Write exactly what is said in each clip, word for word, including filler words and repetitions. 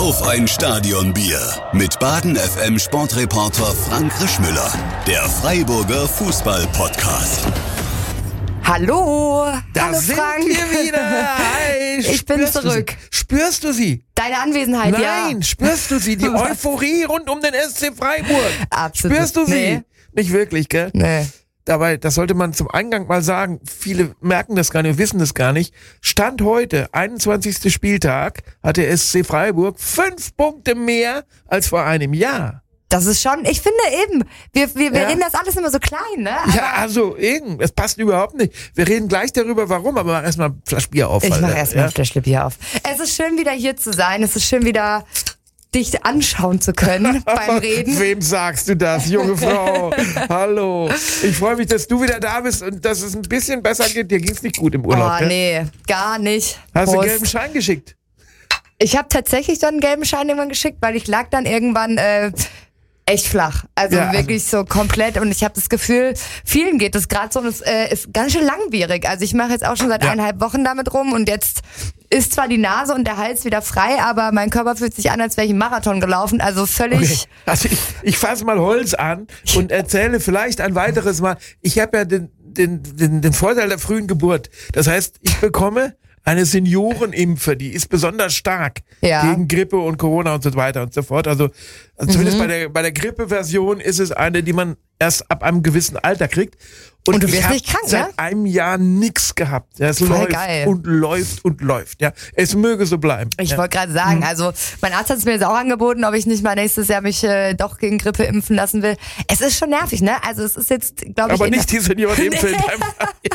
Auf ein Stadionbier mit Baden F M Sportreporter Frank Rischmüller. Der Freiburger Fußball-Podcast. Hallo, da hallo sind Frank. wir wieder. Hi, ich bin zurück. Du spürst du sie? Deine Anwesenheit, Nein, ja. Nein, spürst du sie? Die Euphorie rund um den S C Freiburg. Absolut. Spürst du sie? Nee. Nicht wirklich, gell? Nee. Dabei, das sollte man zum Eingang mal sagen, viele merken das gar nicht, wissen das gar nicht. Stand heute, einundzwanzigster Spieltag, hat der S C Freiburg fünf Punkte mehr als vor einem Jahr. Das ist schon, ich finde eben, wir, wir, wir Ja. reden das alles immer so klein, ne? Aber Ja, also, irgend, es passt überhaupt nicht. Wir reden gleich darüber, warum, aber mach erstmal ein Flasch Bier auf. ich Alter. mache erstmal Ja? ein Fläschchen Bier auf. Es ist schön, wieder hier zu sein. Es ist schön, wieder dich anschauen zu können beim Reden. Wem sagst du das, junge Frau? Hallo. Ich freue mich, dass du wieder da bist und dass es ein bisschen besser geht. Dir ging's nicht gut im Urlaub, Oh, gell? nee, gar nicht. Hast du Prost. einen gelben Schein geschickt? Ich habe tatsächlich dann einen gelben Schein irgendwann geschickt, weil ich lag dann irgendwann äh, echt flach. Also Ja, also- wirklich so komplett. Und ich habe das Gefühl, vielen geht das gerade so und es äh, ist ganz schön langwierig. Also ich mache jetzt auch schon seit Ja. eineinhalb Wochen damit rum und jetzt ist zwar die Nase und der Hals wieder frei, aber mein Körper fühlt sich an, als wäre ich einen Marathon gelaufen. Also völlig... Okay. Also ich, ich fasse mal Holz an und erzähle vielleicht ein weiteres Mal. Ich habe ja den, den, den, den Vorteil der frühen Geburt. Das heißt, ich bekomme eine Seniorenimpfe, die ist besonders stark Ja. gegen Grippe und Corona und so weiter und so fort. Also, also zumindest bei der bei der Grippe-Version ist es eine, die man erst ab einem gewissen Alter kriegt. Und du ich wirst hab nicht krank, seit ne? einem Jahr nix gehabt. Ja, es Voll läuft geil. und läuft und läuft. Ja, es möge so bleiben. Ich ja. wollte gerade sagen, also mein Arzt hat es mir jetzt auch angeboten, ob ich nicht mal nächstes Jahr mich äh, doch gegen Grippe impfen lassen will. Es ist schon nervig, ne? Also es ist jetzt, glaube ich... Aber in nicht die Seniorenimpfe in deinem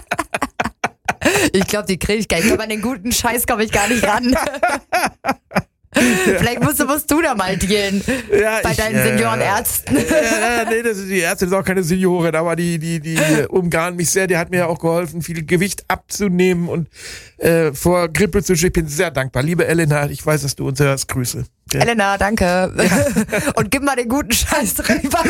Ich glaube, die kriege ich gar nicht. Ich glaube, an den guten Scheiß komme ich gar nicht ran. Vielleicht musst du, musst du da mal dealen. Ja, bei ich, deinen äh, Seniorenärzten. Ja, nee, das ist, die Ärztin ist auch keine Seniorin, aber die, die, die umgarnen mich sehr. Die hat mir auch geholfen, viel Gewicht abzunehmen und äh, vor Grippe zu schützen. Ich bin sehr dankbar. Liebe Elena, ich weiß, dass du uns hörst. Grüße. Ja. Elena, danke. Und gib mal den guten Scheiß drüber.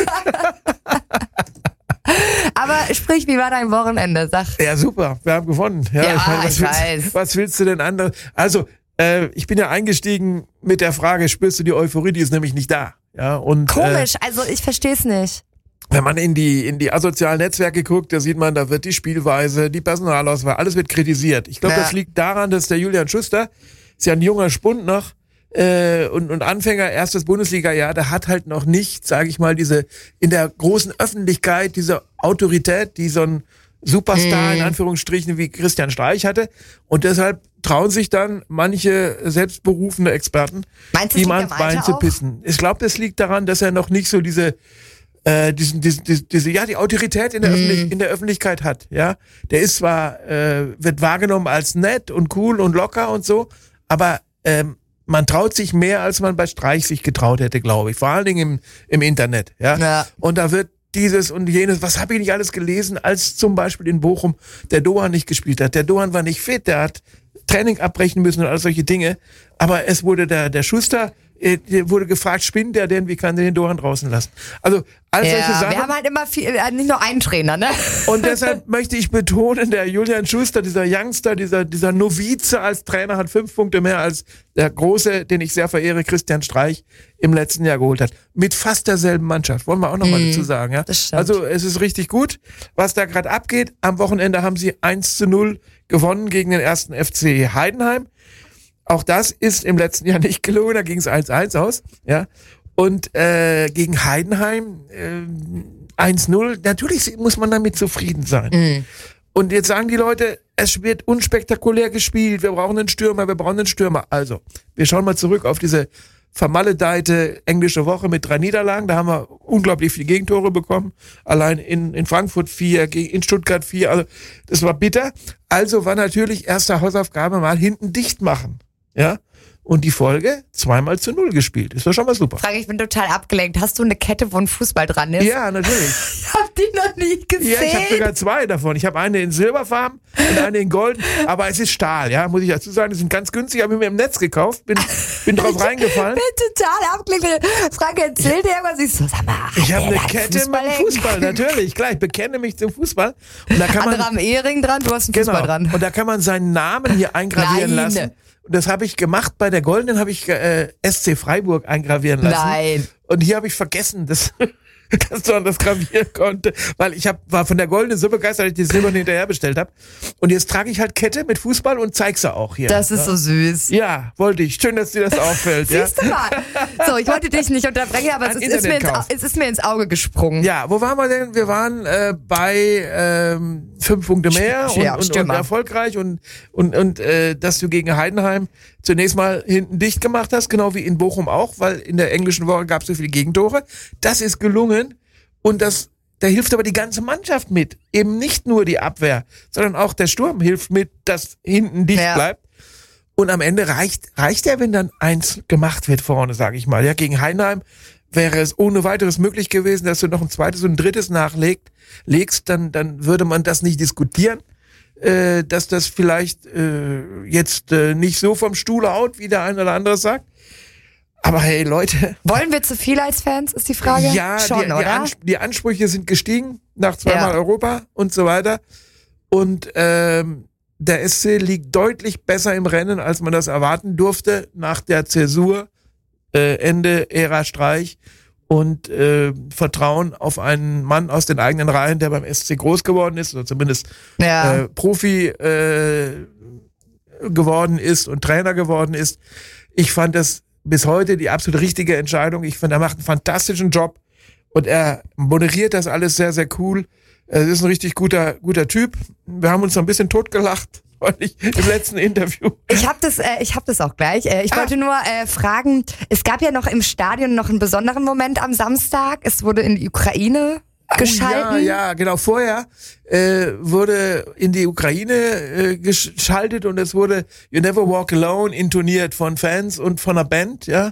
Aber sprich, wie war dein Wochenende? Sag. Ja, super. Wir haben gewonnen. Ja, Ja, meine, was ich willst, weiß. Was willst du denn anderes? Also, äh, ich bin ja eingestiegen mit der Frage, spürst du die Euphorie? Die ist nämlich nicht da. Ja, und, Komisch, also ich verstehe es nicht. Wenn man in die, in die asozialen Netzwerke guckt, da sieht man, da wird die Spielweise, die Personalauswahl, alles wird kritisiert. Ich glaube, Ja. das liegt daran, dass der Julian Schuster, ist ja ein junger Spund noch, äh, und, und Anfänger, erstes Bundesliga-Jahr, der hat halt noch nicht, sage ich mal, diese, in der großen Öffentlichkeit, diese Autorität, die so ein Superstar, in Anführungsstrichen, wie Christian Streich hatte. Und deshalb trauen sich dann manche selbstberufene Experten, Meinst du, ihm das ans liegt am Bein Alter zu auch? pissen. Ich glaube, das liegt daran, dass er noch nicht so diese äh, diesen, diesen, diese, diese, ja, die Autorität in der, Mhm. Öffentlich- in der Öffentlichkeit hat, ja. Der ist zwar, äh, wird wahrgenommen als nett und cool und locker und so, aber ähm, man traut sich mehr, als man bei Streich sich getraut hätte, glaube ich. Vor allen Dingen im, im Internet, ja. Ja. Und da wird dieses und jenes, was habe ich nicht alles gelesen, als zum Beispiel in Bochum der Dohan nicht gespielt hat. Der Dohan war nicht fit, der hat Training abbrechen müssen und all solche Dinge. Aber es wurde der, der Schuster, äh, der wurde gefragt, spinnt der denn, wie kann der den Dohan draußen lassen? Also all solche Ja, Sachen. wir haben halt immer viel, äh, nicht nur einen Trainer, ne? Und deshalb möchte ich betonen, der Julian Schuster, dieser Youngster, dieser, dieser Novize als Trainer hat fünf Punkte mehr als der große, den ich sehr verehre, Christian Streich, im letzten Jahr geholt hat. Mit fast derselben Mannschaft. Wollen wir auch nochmal dazu sagen, ja? das stimmt. Also, es ist richtig gut, was da gerade abgeht. Am Wochenende haben sie eins zu null gewonnen gegen den ersten F C Heidenheim. Auch das ist im letzten Jahr nicht gelungen, da ging es eins eins aus, ja. Und äh, gegen Heidenheim äh, eins null, natürlich muss man damit zufrieden sein. Mhm. Und jetzt sagen die Leute, es wird unspektakulär gespielt, wir brauchen einen Stürmer, wir brauchen einen Stürmer. Also, wir schauen mal zurück auf diese vermaledeite englische Woche mit drei Niederlagen. Da haben wir unglaublich viele Gegentore bekommen. Allein in, in Frankfurt vier, in Stuttgart vier. Also, das war bitter. Also war natürlich erste Hausaufgabe mal hinten dicht machen. Ja. Und die Folge zweimal zu null gespielt. Ist doch schon mal super. Frage, ich bin total abgelenkt. Hast du eine Kette, wo ein Fußball dran ist? Ja, natürlich. Ich hab die noch nie gesehen. Ja, ich habe sogar zwei davon. Ich habe eine in Silberfarben und eine in Gold. Aber es ist Stahl, ja, muss ich dazu sagen. Die sind ganz günstig. Habe ich mir im Netz gekauft. Bin, bin drauf reingefallen. Ich bin total abgelenkt. Frank erzählt dir irgendwas. Ich so, sag mal, hat Ich habe der eine da Kette Fußball mit dem hängen? Fußball, natürlich. Klar, ich bekenne mich zum Fußball. Und da kann Andere man, haben Ehering dran, du hast einen genau, Fußball dran. und da kann man seinen Namen hier eingravieren Nein. lassen. Und das habe ich gemacht. Bei der Goldenen habe ich äh, S C Freiburg eingravieren lassen. Nein. Und hier habe ich vergessen, dass, dass man das gravieren konnte. Weil ich hab, war von der Goldenen so begeistert, dass ich die Silberne hinterher bestellt habe. Und jetzt trage ich halt Kette mit Fußball und zeig sie auch hier. Das ist ja. so süß. Ja, wollte ich. Schön, dass dir das auffällt. ja. Siehst du mal. So, ich wollte dich nicht unterbrechen, aber es Ein ist, ist mir ins, Internetkauf. es ist mir ins Auge gesprungen. Ja, wo waren wir denn? Wir waren äh, bei ähm, fünf Punkte mehr und, Ja, und, und Stürmer. erfolgreich und und und äh, dass du gegen Heidenheim zunächst mal hinten dicht gemacht hast, genau wie in Bochum auch, weil in der englischen Woche gab es so viele Gegentore. Das ist gelungen und das da hilft aber die ganze Mannschaft mit. Eben nicht nur die Abwehr, sondern auch der Sturm hilft mit, dass hinten dicht Ja. bleibt. Und am Ende reicht reicht ja, wenn dann eins gemacht wird vorne, sage ich mal. Ja, gegen Heidenheim wäre es ohne weiteres möglich gewesen, dass du noch ein zweites und ein drittes nachlegst, legst, dann, dann würde man das nicht diskutieren, äh, dass das vielleicht äh, jetzt äh, nicht so vom Stuhl haut, wie der eine oder andere sagt. Aber hey, Leute. Wollen wir zu viel als Fans, ist die Frage? Ja, Schon, die, die, oder? Ans- die Ansprüche sind gestiegen, nach zweimal Ja. Europa und so weiter. Und ähm, der S C liegt deutlich besser im Rennen, als man das erwarten durfte, nach der Zäsur, äh, Ende Ära Streich und äh, Vertrauen auf einen Mann aus den eigenen Reihen, der beim S C groß geworden ist, oder zumindest Ja. äh, Profi äh, geworden ist und Trainer geworden ist. Ich fand das bis heute die absolut richtige Entscheidung. Ich finde, er macht einen fantastischen Job und er moderiert das alles sehr, sehr cool. Er ist ein richtig guter, guter Typ. Wir haben uns noch ein bisschen totgelacht neulich im letzten Interview. Ich habe das, äh, ich habe das auch gleich. Äh, ich Ah. wollte nur äh, fragen, es gab ja noch im Stadion noch einen besonderen Moment am Samstag. Es wurde in die Ukraine geschalten. Oh, ja, ja, genau. Vorher äh, wurde in die Ukraine äh, geschaltet und es wurde You Never Walk Alone intoniert von Fans und von einer Band, ja.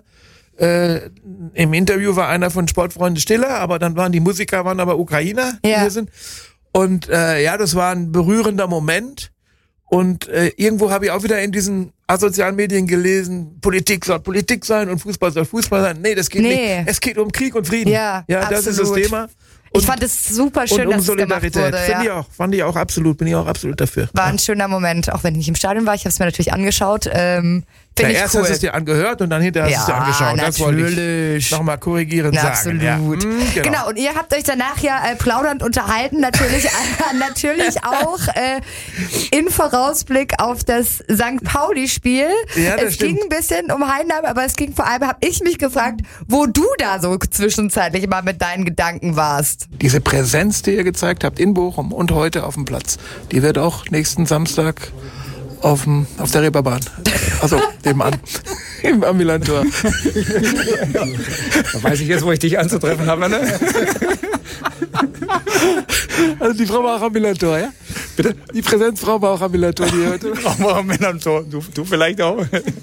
Äh, im Interview war einer von Sportfreunde Stiller, aber dann waren die Musiker, waren aber Ukrainer, die Ja. hier sind. Und äh, ja, das war ein berührender Moment. Und äh, irgendwo habe ich auch wieder in diesen asozialen Medien gelesen, Politik soll Politik sein und Fußball soll Fußball sein. Nee, das geht Nee. nicht. Es geht um Krieg und Frieden. Ja, ja, das ist das absolut. Thema. Ich fand es super schön, und um dass es gemacht Solidarität. wurde. Finde ich Ja. auch, fand ich auch absolut, bin ich auch absolut dafür. War ein schöner Moment, auch wenn ich nicht im Stadion war. Ich habe es mir natürlich angeschaut. Ähm, Ja, Finde ich erst cool. hast du es dir angehört und dann hinterher hast du es dir Ja, angeschaut. Das wollte natürlich. ich nochmal korrigierend Na, sagen. absolut. Ja. Hm, genau. genau. Und ihr habt euch danach ja äh, plaudernd unterhalten, natürlich, äh, natürlich auch äh, in Vorausblick auf das Sankt Pauli-Spiel. Ja, das es stimmt. ging ein bisschen um Heidenheim, aber es ging vor allem, habe ich mich gefragt, wo du da so zwischenzeitlich mal mit deinen Gedanken warst. Diese Präsenz, die ihr gezeigt habt in Bochum und heute auf dem Platz, die wird auch nächsten Samstag auf, dem, auf der Reeperbahn, also nebenan, im Ambulantor. Da weiß ich jetzt, wo ich dich anzutreffen habe, ne? Also die Frau war auch Ambulantor, ja? Bitte? Die Präsenzfrau war auch Ambulantor, die heute. Auch Männer am Tor. Du, du vielleicht auch.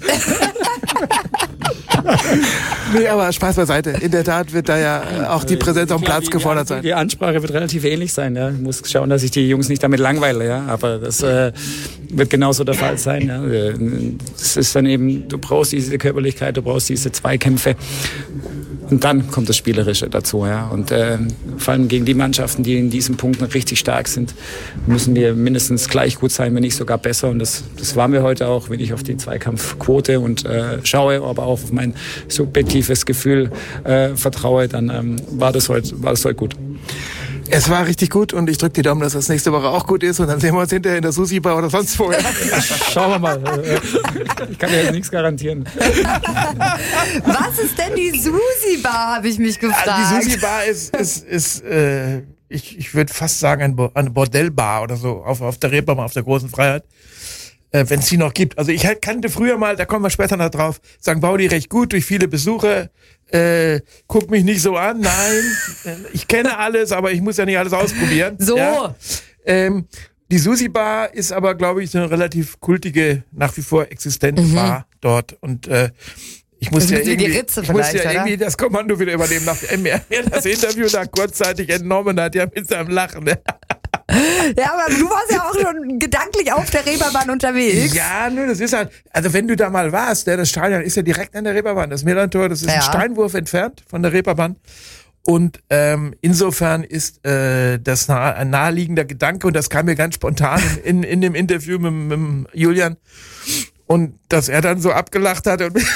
Nee, aber Spaß beiseite. In der Tat wird da ja äh, auch die Präsenz auf dem Platz gefordert sein. Die Ansprache wird relativ ähnlich sein. Ja. Ich muss schauen, dass ich die Jungs nicht damit langweile. Ja. Aber das äh, wird genauso der Fall sein. Ja. Es ist dann eben, du brauchst diese Körperlichkeit, du brauchst diese Zweikämpfe. Und dann kommt das Spielerische dazu. Ja. Und äh, vor allem gegen die Mannschaften, die in diesen Punkten richtig stark sind, müssen wir mindestens gleich gut sein, wenn nicht sogar besser. Und das, das waren wir heute auch, wenn ich auf die Zweikampfquote und äh, schaue, aber auch auf mein subjektives Gefühl äh, vertraue, dann ähm, war das heute, war das heute gut. Es war richtig gut und ich drücke die Daumen, dass das nächste Woche auch gut ist und dann sehen wir uns hinterher in der Sushi-Bar oder sonst wo. Ja? Schauen wir mal. Ich kann dir jetzt nichts garantieren. Was ist denn die Susi-Bar, habe ich mich gefragt. Also die Sushi-Bar ist, ist, ist äh, ich, ich würde fast sagen, ein Bo- eine Bordellbar oder so auf, auf der Reeperbahn, auf der Großen Freiheit. Äh, wenn es die noch gibt. Also ich kannte früher mal, da kommen wir später noch drauf, Sankt Pauli recht gut durch viele Besuche. Äh, guck mich nicht so an, nein. Ich kenne alles, aber ich muss ja nicht alles ausprobieren. So. Ja? Ähm, die Sushi-Bar ist aber, glaube ich, so eine relativ kultige, nach wie vor existente Mhm. Bar dort. Und äh, ich muss Das ja ist ein bisschen wie irgendwie, die Ritze ich muss vielleicht, ja oder? irgendwie das Kommando wieder übernehmen. Nach, mir, mir das Interview da kurzzeitig entnommen hat, ja mit seinem Lachen. Ja, aber du warst ja auch schon gedanklich auf der Reeperbahn unterwegs. Ja, nö, das ist halt, also wenn du da mal warst, der, das Stadion ist ja direkt an der Reeperbahn, das Millantor, das ist Ja. ein Steinwurf entfernt von der Reeperbahn. Und ähm, insofern ist äh, das nah, ein naheliegender Gedanke und das kam mir ganz spontan in, in, in dem Interview mit, mit Julian. Und dass er dann so abgelacht hat. Und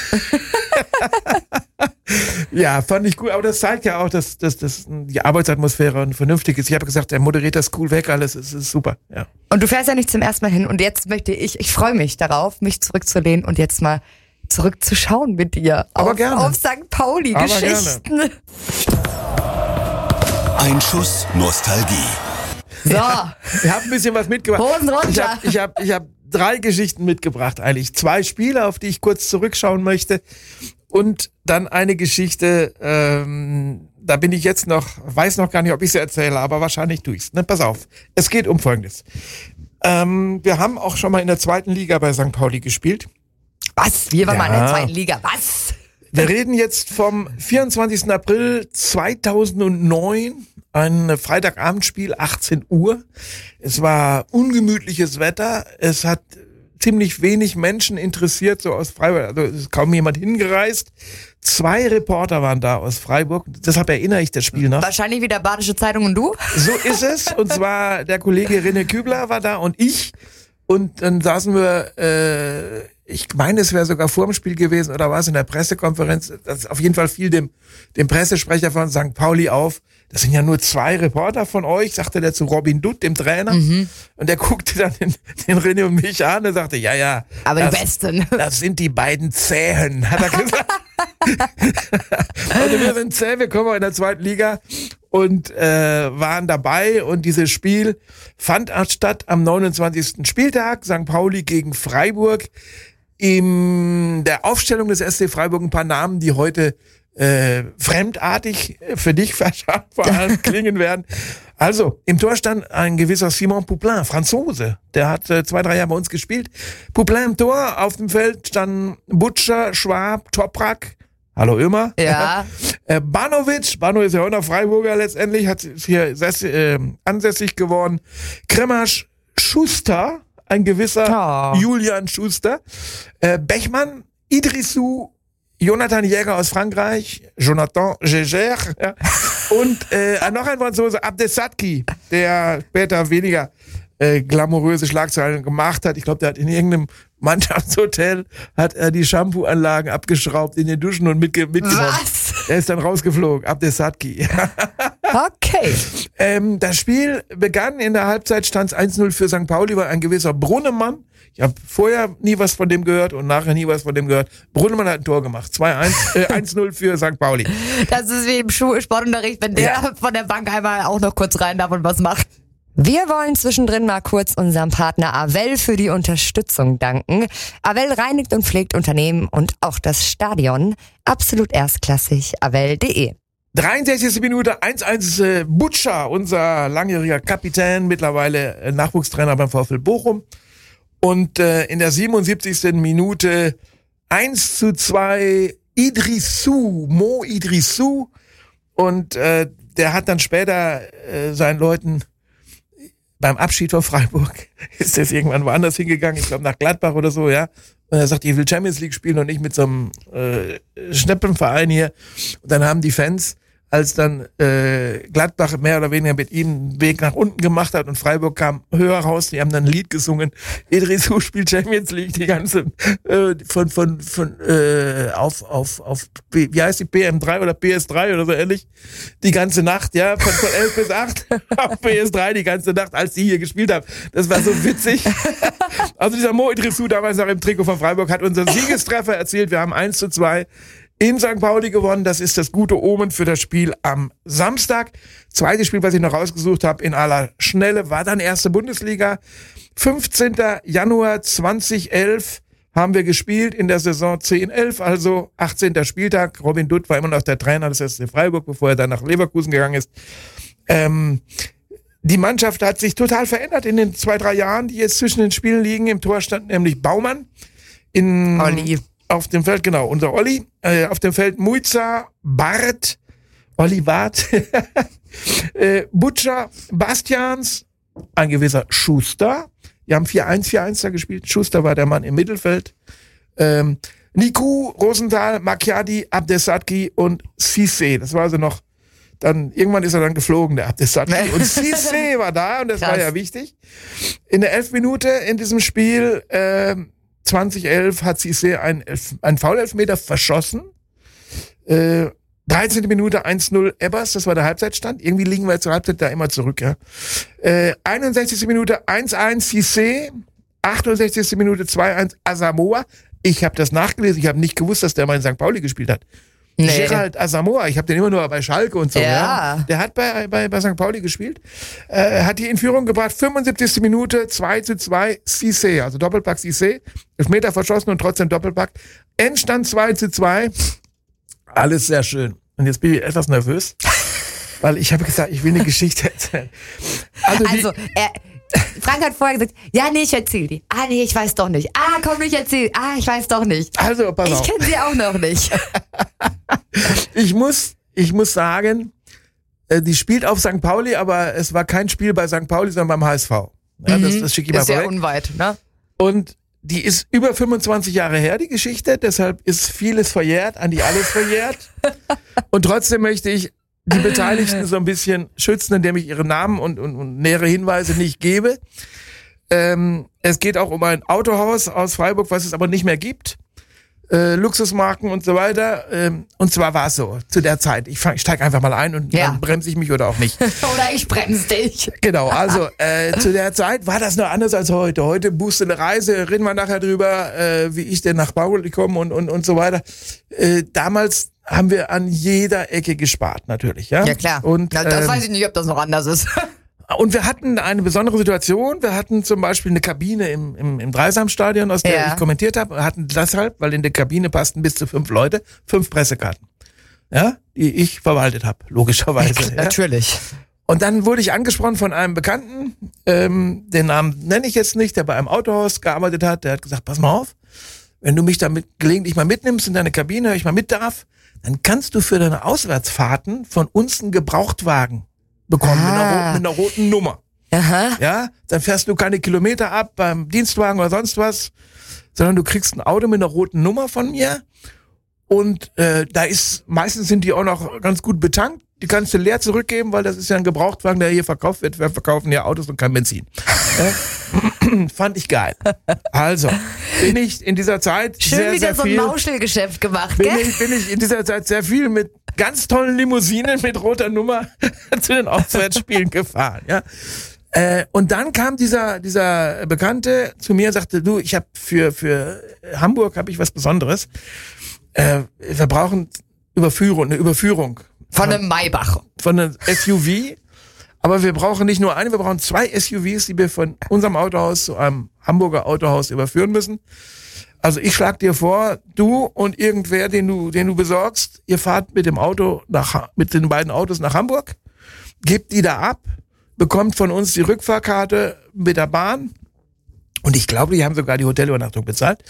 ja, fand ich gut. Aber das zeigt ja auch, dass, dass, dass die Arbeitsatmosphäre vernünftig ist. Ich habe gesagt, er moderiert das cool weg, alles ist, ist super. Ja. Und du fährst ja nicht zum ersten Mal hin. Und jetzt möchte ich, ich freue mich darauf, mich zurückzulehnen und jetzt mal zurückzuschauen mit dir. Aber auf, gerne. Auf Sankt Pauli Aber Geschichten. gerne. Ein Schuss Nostalgie. So. Ich habe ein bisschen was mitgebracht. Hosen runter. Ich habe ich hab, ich hab drei Geschichten mitgebracht eigentlich. Zwei Spiele, auf die ich kurz zurückschauen möchte. Und dann eine Geschichte, ähm, da bin ich jetzt noch, weiß noch gar nicht, ob ich sie erzähle, aber wahrscheinlich tue ich's. Ne? Pass auf, es geht um Folgendes. Ähm, wir haben auch schon mal in der zweiten Liga bei Sankt Pauli gespielt. Was? Wir waren Ja. mal in der zweiten Liga. Was? Wir reden jetzt vom vierundzwanzigsten April zweitausendneun, ein Freitagabendspiel, achtzehn Uhr. Es war ungemütliches Wetter, es hat ziemlich wenig Menschen interessiert, so aus Freiburg, also es ist kaum jemand hingereist. Zwei Reporter waren da aus Freiburg, deshalb erinnere ich das Spiel noch. Wahrscheinlich wieder Badische Zeitung und du? So ist es, und zwar der Kollege René Kübler war da und ich, und dann saßen wir, äh, ich meine, es wäre sogar vor dem Spiel gewesen, oder war es in der Pressekonferenz, das auf jeden Fall fiel dem, dem Pressesprecher von Sankt Pauli auf, das sind ja nur zwei Reporter von euch, sagte der zu Robin Dutt, dem Trainer. Mhm. Und der guckte dann den, den René und mich an und sagte, ja, ja. Aber das, die Besten. Das sind die beiden Zähen, hat er gesagt. Also wir sind zäh, wir kommen auch in der zweiten Liga und äh, waren dabei. Und dieses Spiel fand statt am neunundzwanzigsten Spieltag, Sankt Pauli gegen Freiburg. In der Aufstellung des S C Freiburg ein paar Namen, die heute äh, fremdartig für dich vor allem klingen werden. Also, im Tor stand ein gewisser Simon Pouplin, Franzose. Der hat äh, zwei, drei Jahre bei uns gespielt. Pouplin im Tor, auf dem Feld standen Butcher, Schwab, Toprak. Hallo Ömer. Ja. äh, Banovic, Bano ist ja auch noch Freiburger letztendlich, hat hier ses- äh, ansässig geworden. Kremasch, Schuster, ein gewisser Oh. Julian Schuster. Äh, Bechmann, Idrissou, Jonathan Jäger aus Frankreich, Jonathan Gégère, ja. Und äh, noch ein Franzose, Abdesatki, der später weniger äh, glamouröse Schlagzeilen gemacht hat. Ich glaube, der hat in irgendeinem Mannschaftshotel hat er die Shampoo-Anlagen abgeschraubt in den Duschen und mitge- mitgenommen. Was? Er ist dann rausgeflogen, Abdesatki. Okay. ähm, das Spiel begann, in der Halbzeit stand es eins null für Sankt Pauli, war ein gewisser Brunnemann. Ich habe vorher nie was von dem gehört und nachher nie was von dem gehört. Brunnemann hat ein Tor gemacht. zwei eins, äh, eins null für Sankt Pauli. Das ist wie im Schu- Sportunterricht, wenn der Ja. von der Bank einmal auch noch kurz rein darf und was macht. Wir wollen zwischendrin mal kurz unserem Partner Avell für die Unterstützung danken. Avell reinigt und pflegt Unternehmen und auch das Stadion. Absolut erstklassig. Avell punkt de. dreiundsechzigste Minute, eins eins, äh, Butcher, unser langjähriger Kapitän, mittlerweile äh, Nachwuchstrainer beim VfL Bochum. Und äh, in der siebenundsiebzigsten Minute eins zu zwei Idrissou, Mo Idrissou. Und äh, der hat dann später äh, seinen Leuten beim Abschied von Freiburg ist jetzt irgendwann woanders hingegangen, ich glaube nach Gladbach oder so, ja. Und er sagt, ich will Champions League spielen und nicht mit so einem äh, Schneppenverein hier. Und dann haben die Fans, als dann äh, Gladbach mehr oder weniger mit ihm einen Weg nach unten gemacht hat und Freiburg kam höher raus, die haben dann ein Lied gesungen, Idrissou spielt Champions League, die ganze äh, von von von äh, auf auf auf wie heißt die P M drei oder P S drei oder so ähnlich, die ganze Nacht, ja, von, von elf bis acht auf P S drei die ganze Nacht, als die hier gespielt haben. Das war so witzig. Also dieser Mo Idrissou, damals noch im Trikot von Freiburg, hat unseren Siegestreffer erzielt. Wir haben eins zu zwei in Sankt Pauli gewonnen. Das ist das gute Omen für das Spiel am Samstag. Zweites Spiel, was ich noch rausgesucht habe, in aller Schnelle, war dann erste Bundesliga. fünfzehnten Januar zweitausendelf haben wir gespielt in der Saison zehn elf, also achtzehnten Spieltag. Robin Dutt war immer noch der Trainer des S C Freiburg, bevor er dann nach Leverkusen gegangen ist. Ähm, die Mannschaft hat sich total verändert in den zwei, drei Jahren, die jetzt zwischen den Spielen liegen. Im Tor stand nämlich Baumann. In, Olli. Auf dem Feld, genau, unser Olli. Äh, auf dem Feld Muiza, Bart, Olli Bart, äh, Butcher, Bastians, ein gewisser Schuster. Wir haben vier eins, vier eins da gespielt. Schuster war der Mann im Mittelfeld. Ähm, Niku, Rosenthal, Macchiadi, Abdesatki und Cissé. Das war also noch, dann, irgendwann ist er dann geflogen, der Abdesatki. Und Cissé war da und das Krass. war ja wichtig. In der elf Minute in diesem Spiel, ähm, zwanzig elf hat Cissé ein, ein Foul-Elfmeter verschossen. Äh, dreizehnte Minute eins null Ebbers, das war der Halbzeitstand. Irgendwie liegen wir zur Halbzeit da immer zurück, ja. Äh, einundsechzigste Minute eins eins Cissé. achtundsechzigste Minute zwei eins Asamoah. Ich habe das nachgelesen, ich habe nicht gewusst, dass der mal in Sankt Pauli gespielt hat. Nee. Gerald Asamoah, ich habe den immer nur bei Schalke und so. Ja. Ja. Der hat bei, bei, bei Sankt Pauli gespielt. Äh, hat die in Führung gebracht, fünfundsiebzigste Minute zwei zu zwei Cissé, also Doppelpack Cissé. Elfmeter verschossen und trotzdem Doppelpack. Endstand zwei zu zwei. Alles sehr schön. Und jetzt bin ich etwas nervös, weil ich habe gesagt, ich will eine Geschichte erzählen. Also, also er... Frank hat vorher gesagt, ja, nee, ich erzähl die. Ah, nee, ich weiß doch nicht. Ah, komm, ich erzähl. Ah, ich weiß doch nicht. Also, pass auf. Ich kenne sie auch noch nicht. ich muss, ich muss sagen, die spielt auf Sankt Pauli, aber es war kein Spiel bei Sankt Pauli, sondern beim H S V. Ja, mhm. das, das schicke ich mal vorweg. Ist ja unweit, ne? Und die ist über fünfundzwanzig Jahre her, die Geschichte. Deshalb ist vieles verjährt, an die alles verjährt. Und trotzdem möchte ich die Beteiligten so ein bisschen schützen, indem ich ihre Namen und, und, und nähere Hinweise nicht gebe. Ähm, es geht auch um ein Autohaus aus Freiburg, was es aber nicht mehr gibt. Äh, Luxusmarken und so weiter. Ähm, und zwar war es so, zu der Zeit. Ich, ich steige einfach mal ein und ja. dann bremse ich mich oder auch nicht. Oder ich bremse dich. Genau, also äh, zu der Zeit war das noch anders als heute. Heute buchst du eine Reise, reden wir nachher drüber, äh, wie ich denn nach Pauli komme und, und, und so weiter. Äh, damals haben wir an jeder Ecke gespart, natürlich, ja? Ja, klar. Und, Na, das ähm, weiß ich nicht, ob das noch anders ist. Und wir hatten eine besondere Situation. Wir hatten zum Beispiel eine Kabine im, im, im Dreisam-Stadion, aus der ja. ich kommentiert habe. Wir hatten deshalb, weil in der Kabine passten bis zu fünf Leute, fünf Pressekarten, ja, die ich verwaltet habe, logischerweise. Ja, natürlich. Ja. Und dann wurde ich angesprochen von einem Bekannten, ähm, den Namen nenne ich jetzt nicht, der bei einem Autohaus gearbeitet hat. Der hat gesagt, pass mal auf, wenn du mich damit gelegentlich mal mitnimmst in deine Kabine, ich mal mit darf, dann kannst du für deine Auswärtsfahrten von uns einen Gebrauchtwagen bekommen ah. mit, einer roten, mit einer roten Nummer. Aha. Ja, dann fährst du keine Kilometer ab beim Dienstwagen oder sonst was, sondern du kriegst ein Auto mit einer roten Nummer von mir und äh, da ist, meistens sind die auch noch ganz gut betankt. Die kannst du leer zurückgeben, weil das ist ja ein Gebrauchtwagen, der hier verkauft wird. Wir verkaufen ja Autos und kein Benzin. äh, fand ich geil. Also, bin ich in dieser Zeit Schön sehr, wieder sehr so viel... ein Mauschelgeschäft gemacht, bin gell? ich, bin ich in dieser Zeit sehr viel mit ganz tollen Limousinen mit roter Nummer zu den Auswärtsspielen gefahren, ja. Äh, und dann kam dieser dieser Bekannte zu mir und sagte, du, ich habe für für Hamburg habe ich was Besonderes. Äh, wir brauchen Überführung, eine Überführung. Von einem Maybach. Von einem S U V. Aber wir brauchen nicht nur eine, wir brauchen zwei S U Vs, die wir von unserem Autohaus zu einem Hamburger Autohaus überführen müssen. Also ich schlag dir vor, du und irgendwer, den du, den du besorgst, ihr fahrt mit dem Auto nach, mit den beiden Autos nach Hamburg, gebt die da ab, bekommt von uns die Rückfahrkarte mit der Bahn. Und ich glaube, die haben sogar die Hotelübernachtung bezahlt.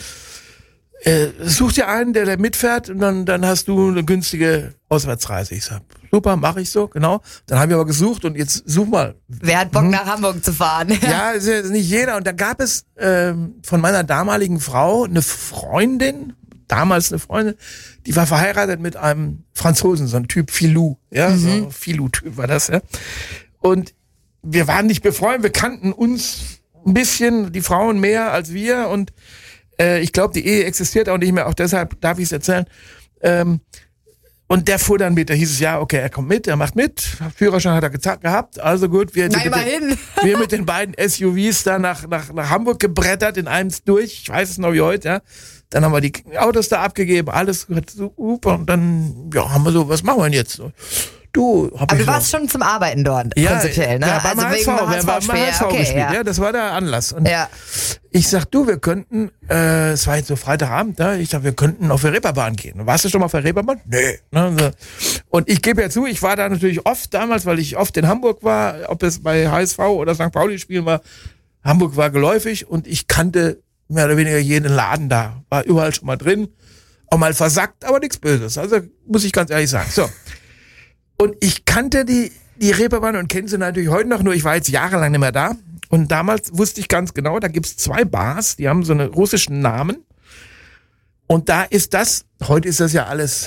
Äh, such dir einen, der da mitfährt und dann, dann hast du eine günstige Auswärtsreise. Ich sag, super, mache ich so, genau. Dann habe ich aber gesucht und jetzt such mal. Wer hat Bock hm. nach Hamburg zu fahren? Ja, ist ja nicht jeder. Und da gab es ähm, von meiner damaligen Frau eine Freundin, damals eine Freundin, die war verheiratet mit einem Franzosen, so ein Typ Filou, ja, mhm. so Filou-Typ war das, ja. Und wir waren nicht befreundet, wir kannten uns ein bisschen, die Frauen mehr als wir und ich glaube, die Ehe existiert auch nicht mehr, auch deshalb darf ich es erzählen. Ähm, und der fuhr dann mit, da hieß es, ja, okay, er kommt mit, er macht mit, Führerschein hat er geza- gehabt, also gut, wir, Na, mit den, wir mit den beiden S U Vs da nach, nach, nach Hamburg gebrettert, in einem durch, ich weiß es noch wie heute, ja. Dann haben wir die Autos da abgegeben, alles super, und dann, ja, haben wir so, was machen wir denn jetzt so? Du, hab Aber ich du warst so. schon zum Arbeiten dort, ja, prinzipiell, ne? Ja, beim also H S V, wegen wir haben beim H S V okay, gespielt, ja. ja, das war der Anlass. Und ja. ich sag, du, wir könnten, äh, es war jetzt so Freitagabend, ja, ich sag, wir könnten auf der Reeperbahn gehen. Warst du schon mal auf der Reeperbahn? Nee. Ne, so. Und ich gebe ja zu, ich war da natürlich oft damals, weil ich oft in Hamburg war, ob es bei H S V oder Sankt Pauli spielen war, Hamburg war geläufig und ich kannte mehr oder weniger jeden Laden da, war überall schon mal drin, auch mal versackt, aber nichts Böses, also muss ich ganz ehrlich sagen. So. Und ich kannte die, die Reeperbahn und kenne sie natürlich heute noch, nur ich war jetzt jahrelang nicht mehr da. Und damals wusste ich ganz genau, da gibt's zwei Bars, die haben so einen russischen Namen. Und da ist das, heute ist das ja alles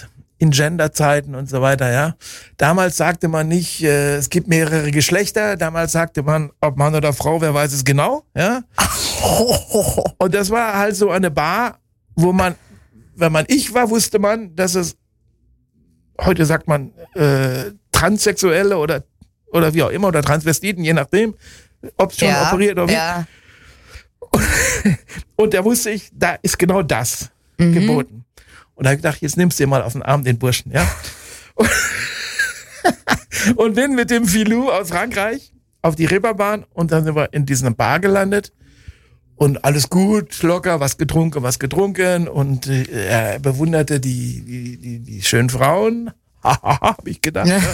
in Genderzeiten und so weiter, ja. Damals sagte man nicht, äh, es gibt mehrere Geschlechter. Damals sagte man, ob Mann oder Frau, wer weiß es genau, ja. Und das war halt so eine Bar, wo man, wenn man ich war, wusste man, dass es, heute sagt man, äh, Transsexuelle oder, oder wie auch immer, oder Transvestiten, je nachdem, ob es schon ja, operiert oder wie. Ja. Und, und da wusste ich, da ist genau das Mhm. geboten. Und da habe ich gedacht, jetzt nimmst du dir mal auf den Arm den Burschen, ja. Und, und bin mit dem Filou aus Frankreich auf die Reeperbahn und dann sind wir in dieser Bar gelandet und alles gut, locker, was getrunken, was getrunken und äh, er bewunderte die, die, die, die schönen Frauen, habe ich gedacht. Ja.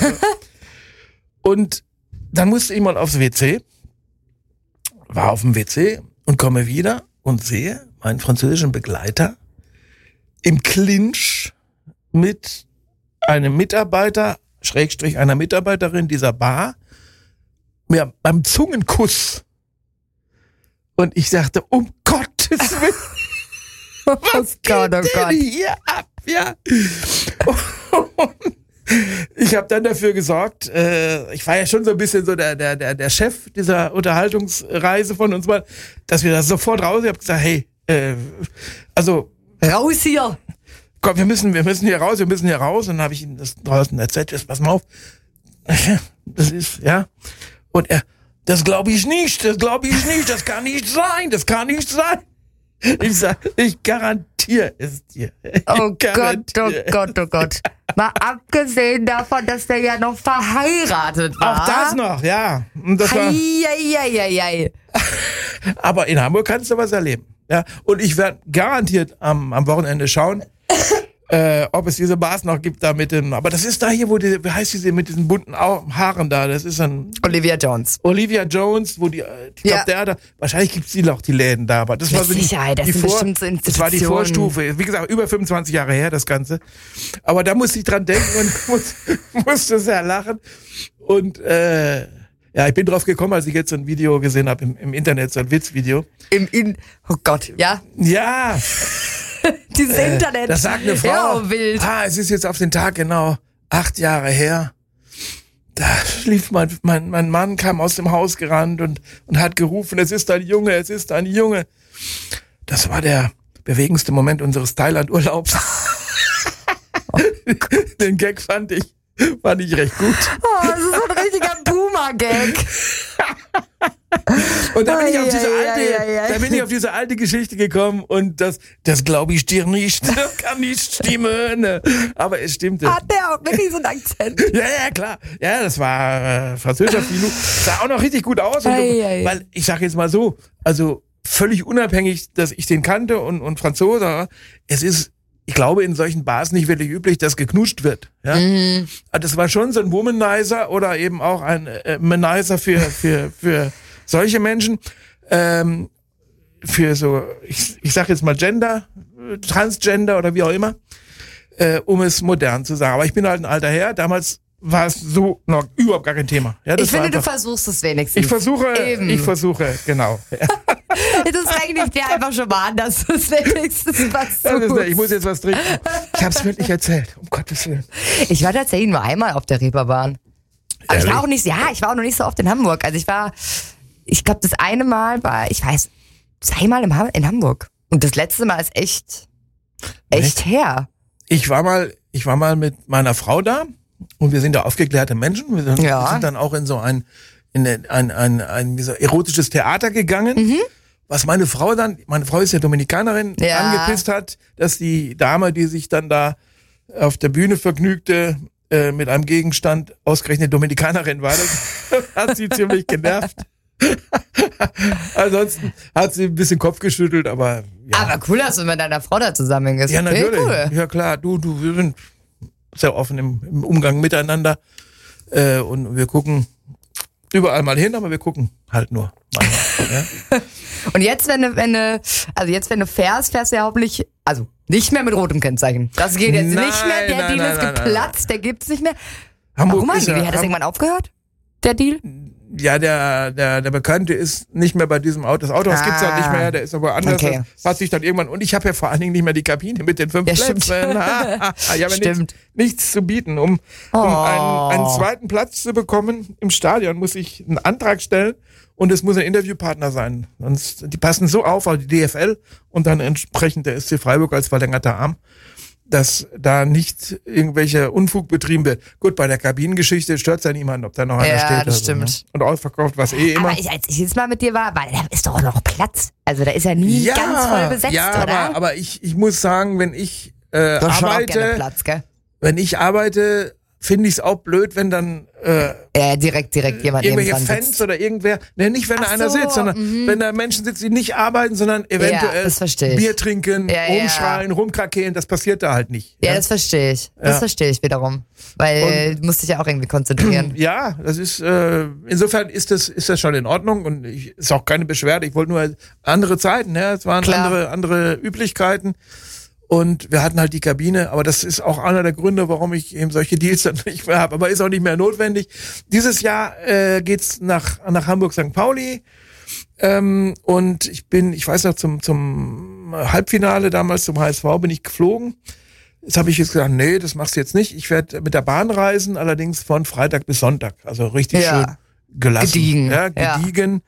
Und dann musste ich mal aufs W C, war auf dem W C und komme wieder und sehe meinen französischen Begleiter im Clinch mit einem Mitarbeiter, Schrägstrich einer Mitarbeiterin dieser Bar, ja, beim Zungenkuss. Und ich sagte, um Gottes Willen, was Gott, oh geht Gott. denn hier ab? Ja. Und ich habe dann dafür gesorgt, äh, ich war ja schon so ein bisschen so der, der, der, der Chef dieser Unterhaltungsreise von uns mal, dass wir da sofort raus, ich habe gesagt, hey, äh, also Raus hier! komm, wir müssen, wir müssen hier raus, wir müssen hier raus. Und dann habe ich ihm das draußen erzählt, jetzt pass mal auf. Das ist, ja. Und er, das glaube ich nicht, das glaube ich nicht, das kann nicht sein, das kann nicht sein. Ich sag, ich garantiere es dir. Ich Oh Gott, oh garantiere. Gott, oh Gott. Mal abgesehen davon, dass der ja noch verheiratet war. Auch das noch, ja. Und das war, Eieieiei. aber in Hamburg kannst du was erleben. Ja, und ich werde garantiert am, am Wochenende schauen, äh, ob es diese Bars noch gibt da mit den, aber das ist da hier, wo die, wie heißt diese mit diesen bunten Au- Haaren da, das ist ein Olivia Jones. Olivia Jones, wo die, ich glaube, Ja. der da, wahrscheinlich gibt's die noch, die Läden da, aber das Mit war so die, Sicherheit, das die sind Vor, bestimmt so das war die Institutionen. Vorstufe, wie gesagt, über fünfundzwanzig Jahre her, das Ganze. Aber da musste ich dran denken und muss, musste sehr lachen und, äh, ja, ich bin drauf gekommen, als ich jetzt so ein Video gesehen habe im, im Internet, so ein Witzvideo. Im In... Oh Gott, ja. Ja, Dieses Internet. das sagt eine Frau. Ja, wild. Ah, es ist jetzt auf den Tag genau acht Jahre her. Da schlief mein, mein, mein Mann, kam aus dem Haus gerannt und, und hat gerufen, es ist ein Junge, es ist ein Junge. Das war der bewegendste Moment unseres Thailand-Urlaubs. Den Gag fand ich, fand ich recht gut. Oh, das ist so ein richtiger Boomer-Gag. Und da bin ich auf diese Ei, ei, alte, ei, ei, ei. da bin ich auf diese alte Geschichte gekommen und das, das glaube ich dir nicht. Das kann nicht stimmen. Aber es stimmte. Hat der auch wirklich so einen Akzent? Ja, ja, klar. Ja, das war äh, französischer Filou. Sah auch noch richtig gut aus. Und, Ei, ei. Weil, ich sag jetzt mal so, also völlig unabhängig, dass ich den kannte und, und Franzose, es ist, ich glaube, in solchen Bars nicht wirklich üblich, dass geknutscht wird. Ja? Mhm. Das war schon so ein Womanizer oder eben auch ein äh, Manizer für, für, für solche Menschen. Ähm, für so, ich, ich sag jetzt mal Gender, äh, Transgender oder wie auch immer, äh, um es modern zu sagen. Aber ich bin halt ein alter Herr, damals war es so noch überhaupt gar kein Thema. Ja, das Ich war finde, du einfach, versuchst es wenigstens. ich versuche, Eben. ich versuche, genau. Das rechne ich dir einfach schon mal an, dass du es wenigstens Das versuchst. ist, ich muss jetzt was trinken. Ich habe es wirklich erzählt, um Gottes Willen. Ich war tatsächlich nur einmal auf der Reeperbahn. Aber ich war Ehrlich? auch nicht, ja, ich war auch noch nicht so oft in Hamburg. Also ich war, ich glaube, das eine Mal war, ich weiß, zweimal im Ha- in Hamburg. Und das letzte Mal ist echt, echt her. Ich war mal, ich war mal mit meiner Frau da und wir sind da aufgeklärte Menschen. Wir sind, Ja. wir sind dann auch in so ein, in ein, ein, ein, ein wie so erotisches Theater gegangen. Mhm. Was meine Frau dann, meine Frau ist ja Dominikanerin, Ja. angepisst hat, dass die Dame, die sich dann da auf der Bühne vergnügte, äh, mit einem Gegenstand ausgerechnet Dominikanerin war. Das hat sie ziemlich genervt. Ansonsten hat sie ein bisschen Kopf geschüttelt, aber ja. Aber cool, dass du mit deiner Frau da zusammen bist. Ja, natürlich. Cool. Ja, klar. Du, du, wir sind sehr offen im, im Umgang miteinander. Äh, und wir gucken überall mal hin, aber wir gucken halt nur manchmal. Ja? Und jetzt, wenn du, wenn du, also jetzt, wenn du fährst, fährst du ja hoffentlich, also nicht mehr mit rotem Kennzeichen. Das geht jetzt Nein, nicht mehr. Der nein, Deal nein, ist nein, geplatzt, der gibt's nicht mehr. Hamburg Warum ist eigentlich? ja, Hat das Ham- irgendwann aufgehört? Der Deal? ja, der, der, der Bekannte ist nicht mehr bei diesem Auto. Das Autohaus Ah. gibt's halt nicht mehr, der ist aber anders. Okay. Das hat sich dann irgendwann, und ich habe ja vor allen Dingen nicht mehr die Kabine mit den fünf Ja, Plätzen. stimmt. Ha, ha, ich habe Stimmt. nichts, nichts zu bieten. Um, Oh. um einen, einen zweiten Platz zu bekommen im Stadion, muss ich einen Antrag stellen und es muss ein Interviewpartner sein. Sonst, die passen so auf, also die D F L und dann entsprechend der S C Freiburg als verlängerter Arm, dass da nicht irgendwelcher Unfug betrieben wird. Gut, bei der Kabinengeschichte stört es ja niemand, ob da noch einer Ja, steht. das also, stimmt. Ne? Und ausverkauft war es eh immer. Aber ich, als ich jetzt mal mit dir war, war, da ist doch auch noch Platz. Also da ist ja nie ja, ganz voll besetzt, ja, oder? aber, aber ich, ich muss sagen, wenn ich äh, Doch schon auch gerne arbeite, Platz, gell? wenn ich arbeite, finde ich es auch blöd, wenn dann äh, Ja, direkt, direkt jemand neben irgendwelche dran Fans sitzt. oder irgendwer, ne, nicht wenn da Ach einer so, sitzt, sondern mhm. wenn da Menschen sitzen, die nicht arbeiten, sondern eventuell das verstehe ich. Bier trinken, Ja, ja. rumschreien, rumkrakehlen, das passiert da halt nicht. Ja, das verstehe ich. Das Ja. verstehe ich wiederum. Weil du musst dich ja auch irgendwie konzentrieren. Ja, das ist, äh, insofern ist das, ist das schon in Ordnung und ich, ist auch keine Beschwerde. Ich wollte nur andere Zeiten, ja, es waren Klar. andere, andere Üblichkeiten und wir hatten halt die Kabine, aber das ist auch einer der Gründe, warum ich eben solche Deals dann nicht mehr habe, aber ist auch nicht mehr notwendig. Dieses Jahr äh, geht's nach, nach Hamburg Sankt Pauli ähm, und ich bin, ich weiß noch, zum, zum Halbfinale damals zum H S V bin ich geflogen. Jetzt habe ich jetzt gesagt, nee, das machst du jetzt nicht. Ich werde mit der Bahn reisen, allerdings von Freitag bis Sonntag. Also richtig Ja. schön gelassen. Gediegen. Ja, Ja. gediegen.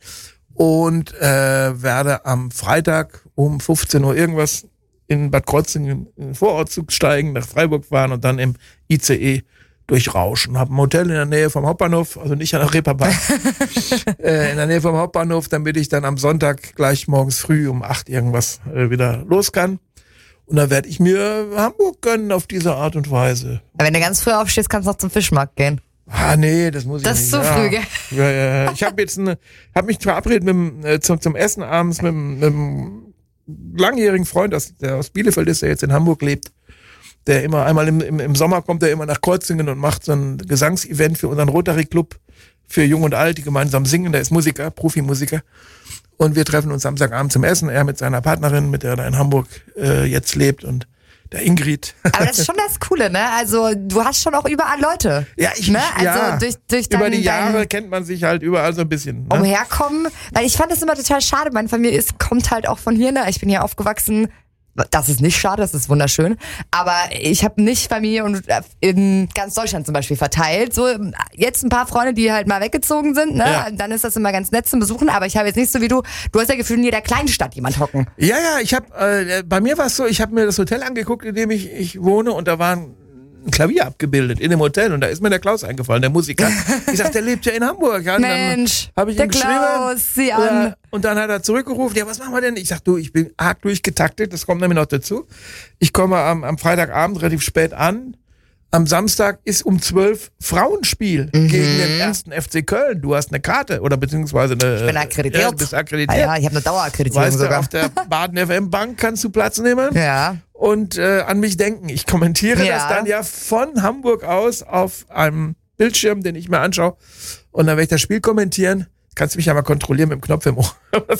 Und äh, werde am Freitag um fünfzehn Uhr irgendwas in Bad Krozingen in den Vorortzug steigen, nach Freiburg fahren und dann im I C E durchrauschen. Hab ein Hotel in der Nähe vom Hauptbahnhof, also nicht an der Reeperbahn, äh, in der Nähe vom Hauptbahnhof, damit ich dann am Sonntag gleich morgens früh um acht irgendwas äh, wieder los kann. Und dann werde ich mir Hamburg gönnen auf diese Art und Weise. Aber wenn du ganz früh aufstehst, kannst du noch zum Fischmarkt gehen. Ah, nee, das muss ich Das nicht. ist zu ja. früh, gell? Ja, ja, ja. Ich habe jetzt eine, hab mich verabredet mit, dem, äh, zum, zum Essen abends mit, dem- mit einem langjährigen Freund, aus, der aus Bielefeld ist, der jetzt in Hamburg lebt. Der immer einmal im, im, im Sommer kommt, der immer nach Kreuzingen und macht so ein Gesangsevent für unseren Rotary Club für Jung und Alt, die gemeinsam singen. Der ist Musiker, Profimusiker. Und wir treffen uns Samstagabend zum Essen. Er mit seiner Partnerin, mit der er in Hamburg äh, jetzt lebt und der Ingrid. Aber das ist schon das Coole, ne? Also du hast schon auch überall Leute. Ja, ich, Ne? Also ja. durch, durch Über dein, die Jahre dein kennt man sich halt überall so ein bisschen. Ne? Umherkommen. Weil ich fand das immer total schade. Meine Familie ist, kommt halt auch von hier, ne? Ich bin hier aufgewachsen. Das ist nicht schade, das ist wunderschön. Aber ich habe nicht Familie und in ganz Deutschland zum Beispiel verteilt. So jetzt ein paar Freunde, die halt mal weggezogen sind, ne? Ja. Dann ist das immer ganz nett zum Besuchen. Aber ich habe jetzt nicht so wie du. Du hast ja Gefühl, in jeder Kleinstadt jemand hocken. Ja, ja, ich habe äh, bei mir war es so, ich habe mir das Hotel angeguckt, in dem ich, ich wohne und da war ein, ein Klavier abgebildet in dem Hotel und da ist mir der Klaus eingefallen, der Musiker. Ich sag, der lebt ja in Hamburg. Ja, und Mensch, dann hab ich der ihm geschrieben. Klaus, sieh an. Ja, und dann hat er zurückgerufen, ja, was machen wir denn? Ich sag, du, ich bin arg durchgetaktet, das kommt nämlich noch dazu. Ich komme am, am Freitagabend relativ spät an. Am Samstag ist um zwölf Frauenspiel Mhm. gegen den ersten F C Köln. Du hast eine Karte oder beziehungsweise eine... Ich bin akkreditiert. Ja, du bist akkreditiert. Ah ja, ich habe eine Dauerakkreditierung Weißt du, sogar. auf der Baden F M Bank kannst du Platz nehmen Ja. und äh, an mich denken. Ich kommentiere Ja. das dann ja von Hamburg aus auf einem Bildschirm, den ich mir anschaue. Und dann werde ich das Spiel kommentieren. Kannst du mich ja mal kontrollieren mit dem Knopf im Ohr.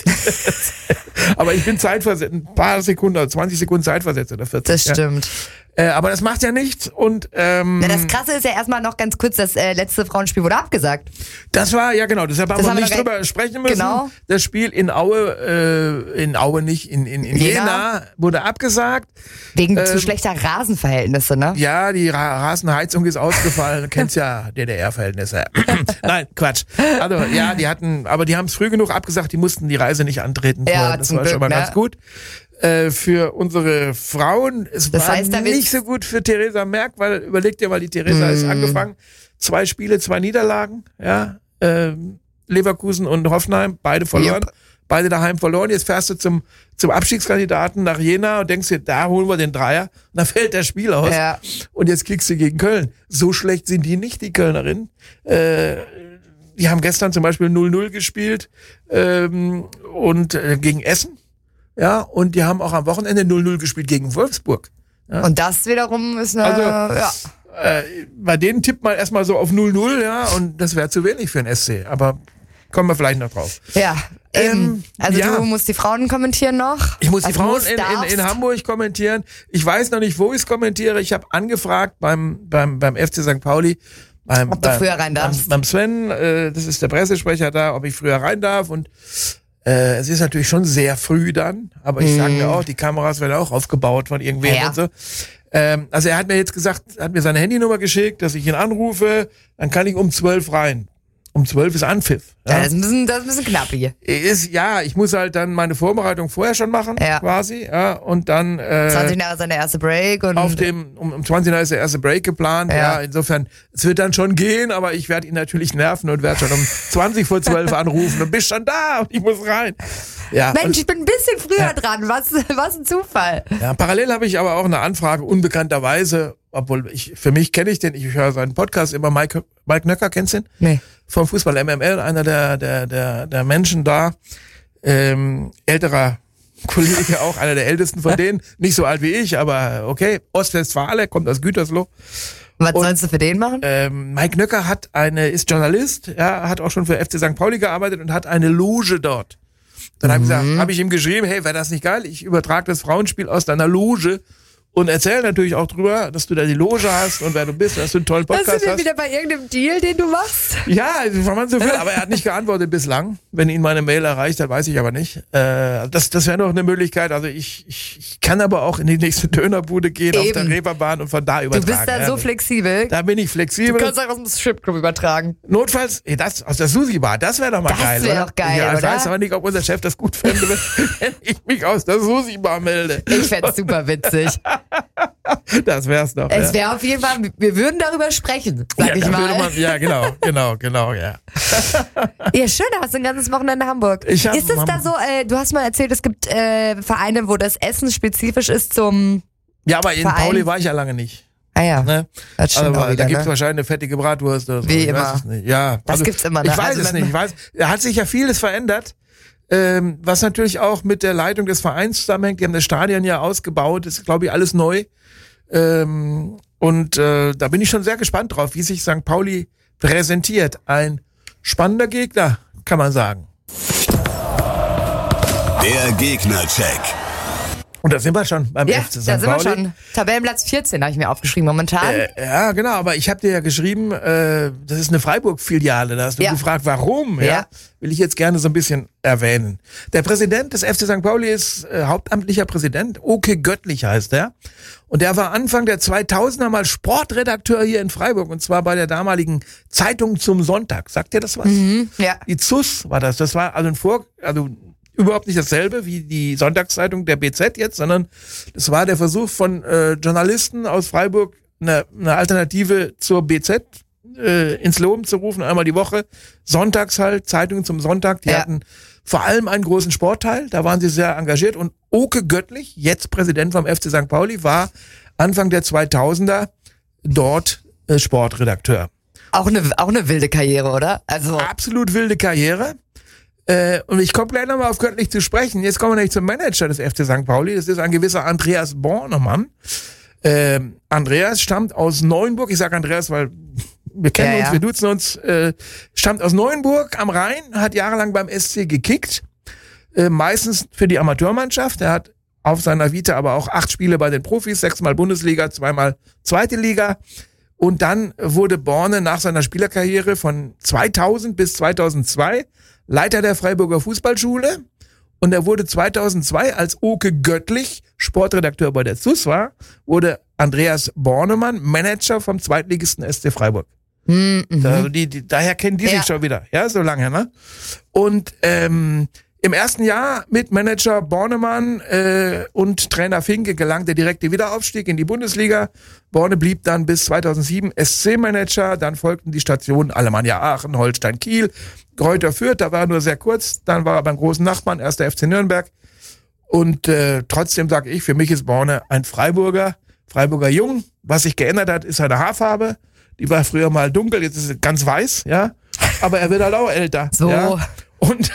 Aber ich bin zeitversetzt, ein paar Sekunden, oder zwanzig Sekunden zeitversetzt oder vierzig. Das stimmt. Ja. Äh, aber das macht ja nichts. Und ähm, Na, das Krasse ist ja erstmal noch ganz kurz, das äh, letzte Frauenspiel wurde abgesagt. das war, ja genau, deshalb haben Das wir haben wir nicht noch drüber sprechen müssen. Genau. Das Spiel in Aue, äh, in Aue nicht, in, in, in Jena. Jena wurde abgesagt. Wegen Ähm, zu schlechter Rasenverhältnisse, ne? Ja, die Ra Rasenheizung ist ausgefallen. Du kennst ja D D R-Verhältnisse. Nein, Quatsch. Also ja, die hatten, aber die haben es früh genug abgesagt, die mussten die Reise nicht antreten. Ja, vorher. Das zum war schon Glück, mal ne? ganz gut. Äh, für unsere Frauen, es Das war heißt, da nicht wird's- so gut für Theresa Merck, weil überleg dir mal, die Theresa Mm. ist angefangen, zwei Spiele, zwei Niederlagen, ja, ähm, Leverkusen und Hoffenheim, beide verloren. Jupp. Beide daheim verloren. Jetzt fährst du zum, zum Abstiegskandidaten nach Jena und denkst dir, da holen wir den Dreier. Und dann fällt das Spiel aus. Ja. Und jetzt kriegst du gegen Köln. So schlecht sind die nicht, die Kölnerinnen. Äh, die haben gestern zum Beispiel null null gespielt ähm, und äh, gegen Essen. Ja, und die haben auch am Wochenende null null gespielt gegen Wolfsburg. Und das wiederum ist eine, Also, ja. Äh, bei denen tippt man erstmal so auf null null, ja, und das wäre zu wenig für ein S C. Aber kommen wir vielleicht noch drauf. Ja, eben. Ähm, Also ja. du musst die Frauen kommentieren noch. Ich muss die Also Frauen musst, in, in, darfst. in Hamburg kommentieren. Ich weiß noch nicht, wo ich es kommentiere. Ich habe angefragt beim, beim, beim F C Sankt Pauli, beim, ob du beim, früher rein darfst. Beim, beim Sven, äh, das ist der Pressesprecher da, ob ich früher rein darf. Und äh, es ist natürlich schon sehr früh dann, aber ich mm. sage mir auch, die Kameras werden auch aufgebaut von irgendwem ja. und so. Ähm, also er hat mir jetzt gesagt, hat mir seine Handynummer geschickt, dass ich ihn anrufe, dann kann ich um zwölf rein. Um zwölf ist Anpfiff. Ja, Ja. das ist ein bisschen, das ist ein bisschen knapp hier. Ist, ja, ich muss halt dann meine Vorbereitung vorher schon machen, Ja. quasi, ja, und dann äh, zwanzig Jahre ist dann der erste Break und auf dem, um, um zwanzig Uhr ist der erste Break geplant, Ja. ja, insofern, es wird dann schon gehen, aber ich werde ihn natürlich nerven und werde schon um zwanzig vor zwölf anrufen und bist schon da und ich muss rein. Ja, Mensch, und, ich bin ein bisschen früher Ja. dran. Was, was ein Zufall. ja, parallel habe ich aber auch eine Anfrage, unbekannterweise, obwohl ich, für mich kenne ich den, ich höre seinen Podcast immer, Mike, Mike Nöcker, kennst du ihn? Nee. Vom Fußball M M L, einer der, der, der, der Menschen da, ähm, älterer Kollege auch, einer der ältesten von denen, nicht so alt wie ich, aber okay, Ostwestfale, kommt aus Gütersloh. Was Und- sollst du für den machen? Ähm, Mike Nöcker hat eine, ist Journalist, ja, hat auch schon für F C Sankt Pauli gearbeitet und hat eine Loge dort. Dann habe ich gesagt, habe ich ihm geschrieben, hey, wäre das nicht geil? Ich übertrage das Frauenspiel aus deiner Loge und erzähl natürlich auch drüber, dass du da die Loge hast und wer du bist, dass du einen tollen Da sind Podcast wir hast. wieder bei irgendeinem Deal, den du machst. Ja, wenn man so will, aber er hat nicht geantwortet bislang. Wenn ihn meine Mail erreicht, dann weiß ich aber nicht. Äh, das das wäre noch eine Möglichkeit. Also ich, ich, ich kann aber auch in die nächste Dönerbude gehen, auf der Eben. Reeperbahn und von da Du übertragen. bist da ja. so flexibel. Da bin ich flexibel. Du kannst auch aus dem Stripclub übertragen. Notfalls, ey, das aus der Susi-Bar, das wäre doch mal Das geil, wär oder? doch geil, ja, ich oder? weiß aber nicht, ob unser Chef das gut fände, wenn, wenn ich mich aus der Susi-Bar melde. Ich fänd's super witzig. Das wär's doch. Es ja. wäre auf jeden Fall, wir würden darüber sprechen, sag ja, ich da würde mal. man, ja, genau, genau, genau, ja. Ja, schön, da hast du ein ganzes Wochenende in Hamburg. Ich hab- ist es da so, äh, du hast mal erzählt, es gibt äh, Vereine, wo das Essen spezifisch ist zum... Ja, aber in Verein. Pauli war ich ja lange nicht. Ah ja, Ne? das stimmt Also, auch wieder, da gibt's ne? wahrscheinlich eine fettige Bratwurst oder so. Wie ich immer. Weiß es nicht. Ja, Das gibt's immer, ne? Ich weiß Also, es wenn nicht. Ich man- weiß, da hat sich ja vieles verändert. Ähm, was natürlich auch mit der Leitung des Vereins zusammenhängt. Die haben das Stadion ja ausgebaut. Das ist, glaube ich, alles neu. Ähm, und äh, da bin ich schon sehr gespannt drauf, wie sich Sankt Pauli präsentiert. Ein spannender Gegner, kann man sagen. Der Gegnercheck. Und da sind wir schon beim Ja, F C da Sankt sind wir Pauli. schon. Tabellenplatz vierzehn habe ich mir aufgeschrieben momentan. Äh, ja, genau, aber ich habe dir ja geschrieben, äh, das ist eine Freiburg-Filiale. Da hast du Ja. gefragt, warum? Ja. Ja. Will ich jetzt gerne so ein bisschen erwähnen. Der Präsident des F C Sankt Pauli ist äh, hauptamtlicher Präsident, Oke Göttlich heißt er. Und der war Anfang der zweitausender mal Sportredakteur hier in Freiburg und zwar bei der damaligen Zeitung zum Sonntag. Sagt dir das was? Mhm, ja. Die Z U S war das. Das war also ein Vor, also überhaupt nicht dasselbe wie die Sonntagszeitung der B Z jetzt, sondern das war der Versuch von äh, Journalisten aus Freiburg, eine, eine Alternative zur B Z äh, ins Leben zu rufen, einmal die Woche. Sonntags halt, Zeitungen zum Sonntag, die Ja. hatten vor allem einen großen Sportteil, da waren sie sehr engagiert und Oke Göttlich, jetzt Präsident vom F C Sankt Pauli, war Anfang der zweitausender dort äh, Sportredakteur. Auch eine, auch eine wilde Karriere, oder? Also, Absolut wilde Karriere. Äh, und ich komme gleich nochmal auf Göttlich zu sprechen. Jetzt kommen wir nämlich zum Manager des F C Sankt Pauli. Das ist ein gewisser Andreas Bornemann. Ähm, Andreas stammt aus Neuenburg. Ich sage Andreas, weil wir kennen Ja, uns, ja. wir duzen uns. Äh, stammt aus Neuenburg am Rhein, hat jahrelang beim S C gekickt. Äh, meistens für die Amateurmannschaft. Er hat auf seiner Vita aber auch acht Spiele bei den Profis, sechsmal Bundesliga, zweimal zweite Liga. Und dann wurde Borne nach seiner Spielerkarriere von zweitausend bis zweitausendzwei Leiter der Freiburger Fußballschule. Und er wurde zweitausendzwei, als Oke Göttlich Sportredakteur bei der Z U S war, wurde Andreas Bornemann Manager vom Zweitligisten S C Freiburg. mhm. Da, die, die, daher kennen die Ja. sich schon wieder. Ja, so lange, ne? Und ähm, im ersten Jahr mit Manager Bornemann äh, und Trainer Finke gelang der direkte Wiederaufstieg in die Bundesliga. Borne blieb dann bis zweitausendsieben S C-Manager. Dann folgten die Stationen Alemannia Aachen, Holstein Kiel, Greuther Fürth. Da war er nur sehr kurz. Dann war er beim großen Nachbarn, erster F C Nürnberg. Und äh, trotzdem sage ich, für mich ist Borne ein Freiburger, Freiburger Jung. Was sich geändert hat, ist seine Haarfarbe. Die war früher mal dunkel, jetzt ist sie ganz weiß, ja. Aber er wird halt auch älter. So. Ja? Und,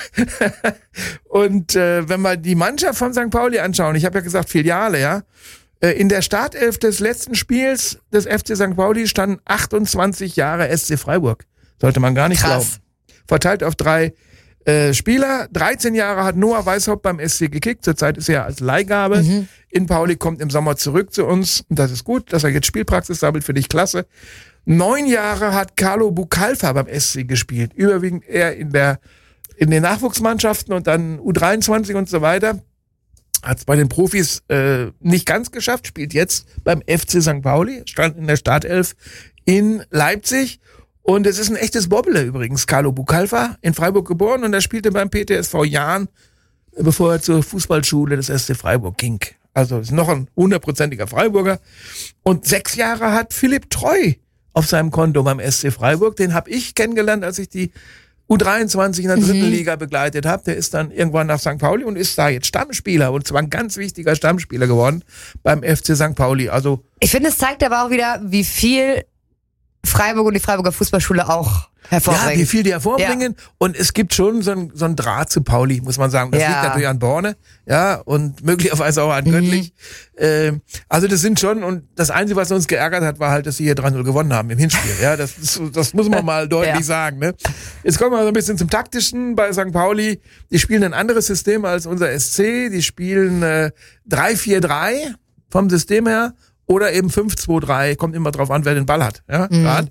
und äh, wenn wir die Mannschaft von Sankt Pauli anschauen, ich habe ja gesagt Filiale, ja, äh, in der Startelf des letzten Spiels des F C Sankt Pauli standen achtundzwanzig Jahre S C Freiburg. Sollte man gar nicht Krass. glauben. Verteilt auf drei äh, Spieler. dreizehn Jahre hat Noah Weishaupt beim S C gekickt. Zurzeit ist er als Leihgabe mhm. in Pauli, kommt im Sommer zurück zu uns. Und das ist gut, dass er jetzt Spielpraxis sammelt, finde ich klasse. Neun Jahre hat Carlo Bucalfa beim S C gespielt. Überwiegend eher in der in den Nachwuchsmannschaften und dann U dreiundzwanzig und so weiter. Hat es bei den Profis äh, nicht ganz geschafft, spielt jetzt beim F C Sankt Pauli, stand in der Startelf in Leipzig. Und es ist ein echtes Bobble übrigens, Carlo Bucalfa, in Freiburg geboren, und er spielte beim P T S V Jahn, bevor er zur Fußballschule des S C Freiburg ging. Also ist noch ein hundertprozentiger Freiburger. Und sechs Jahre hat Philipp Treu auf seinem Konto beim S C Freiburg. Den habe ich kennengelernt, als ich die U dreiundzwanzig in der dritten mhm. Liga begleitet habe. Der ist dann irgendwann nach Sankt Pauli und ist da jetzt Stammspieler, und zwar ein ganz wichtiger Stammspieler geworden beim F C Sankt Pauli. Also ich finde, es zeigt aber auch wieder, wie viel Freiburg und die Freiburger Fußballschule auch hervorbringen. Ja, wie viel die hervorbringen. Ja. Und es gibt schon so ein, so ein Draht zu Pauli, muss man sagen. Das ja. liegt natürlich an Borne, ja, und möglicherweise auch an Göttlich. Mhm. Äh, also das sind schon, und das Einzige, was uns geärgert hat, war halt, dass sie hier drei null gewonnen haben im Hinspiel. Ja, das, ist, das muss man mal deutlich ja. sagen. Ne? Jetzt kommen wir so ein bisschen zum Taktischen bei Sankt Pauli. Die spielen ein anderes System als unser S C. Die spielen äh, drei vier drei vom System her. Oder eben fünf zwei drei, kommt immer drauf an, wer den Ball hat. Ja, mhm.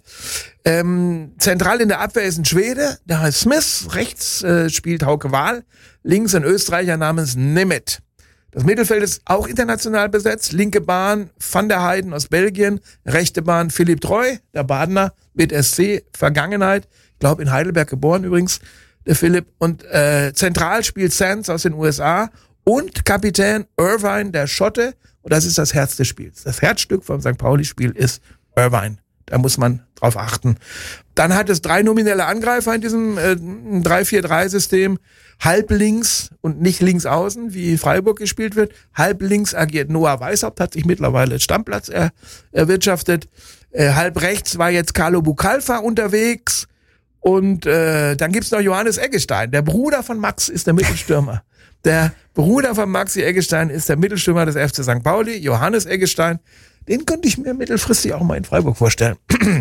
ähm, zentral in der Abwehr ist ein Schwede, der heißt Smith. Rechts äh, spielt Hauke Wahl. Links ein Österreicher namens Nemeth. Das Mittelfeld ist auch international besetzt. Linke Bahn Van der Heijden aus Belgien. Rechte Bahn Philipp Treu, der Badener mit S C-Vergangenheit. Ich glaube in Heidelberg geboren übrigens, der Philipp. Und äh, zentral spielt Sands aus den U S A. Und Kapitän Irvine, der Schotte. Und das ist das Herz des Spiels. Das Herzstück vom Sankt Pauli-Spiel ist Irvine. Da muss man drauf achten. Dann hat es drei nominelle Angreifer in diesem äh, drei vier drei System. Halb links und nicht links außen, wie Freiburg gespielt wird. Halb links agiert Noah Weishaupt, hat sich mittlerweile Stammplatz er, erwirtschaftet. Äh, halb rechts war jetzt Carlo Bucalfa unterwegs. Und äh, dann gibt's noch Johannes Eggestein. Der Bruder von Max ist der Mittelstürmer. Der Bruder von Maxi Eggestein ist der Mittelstürmer des F C Sankt Pauli, Johannes Eggestein. Den könnte ich mir mittelfristig auch mal in Freiburg vorstellen,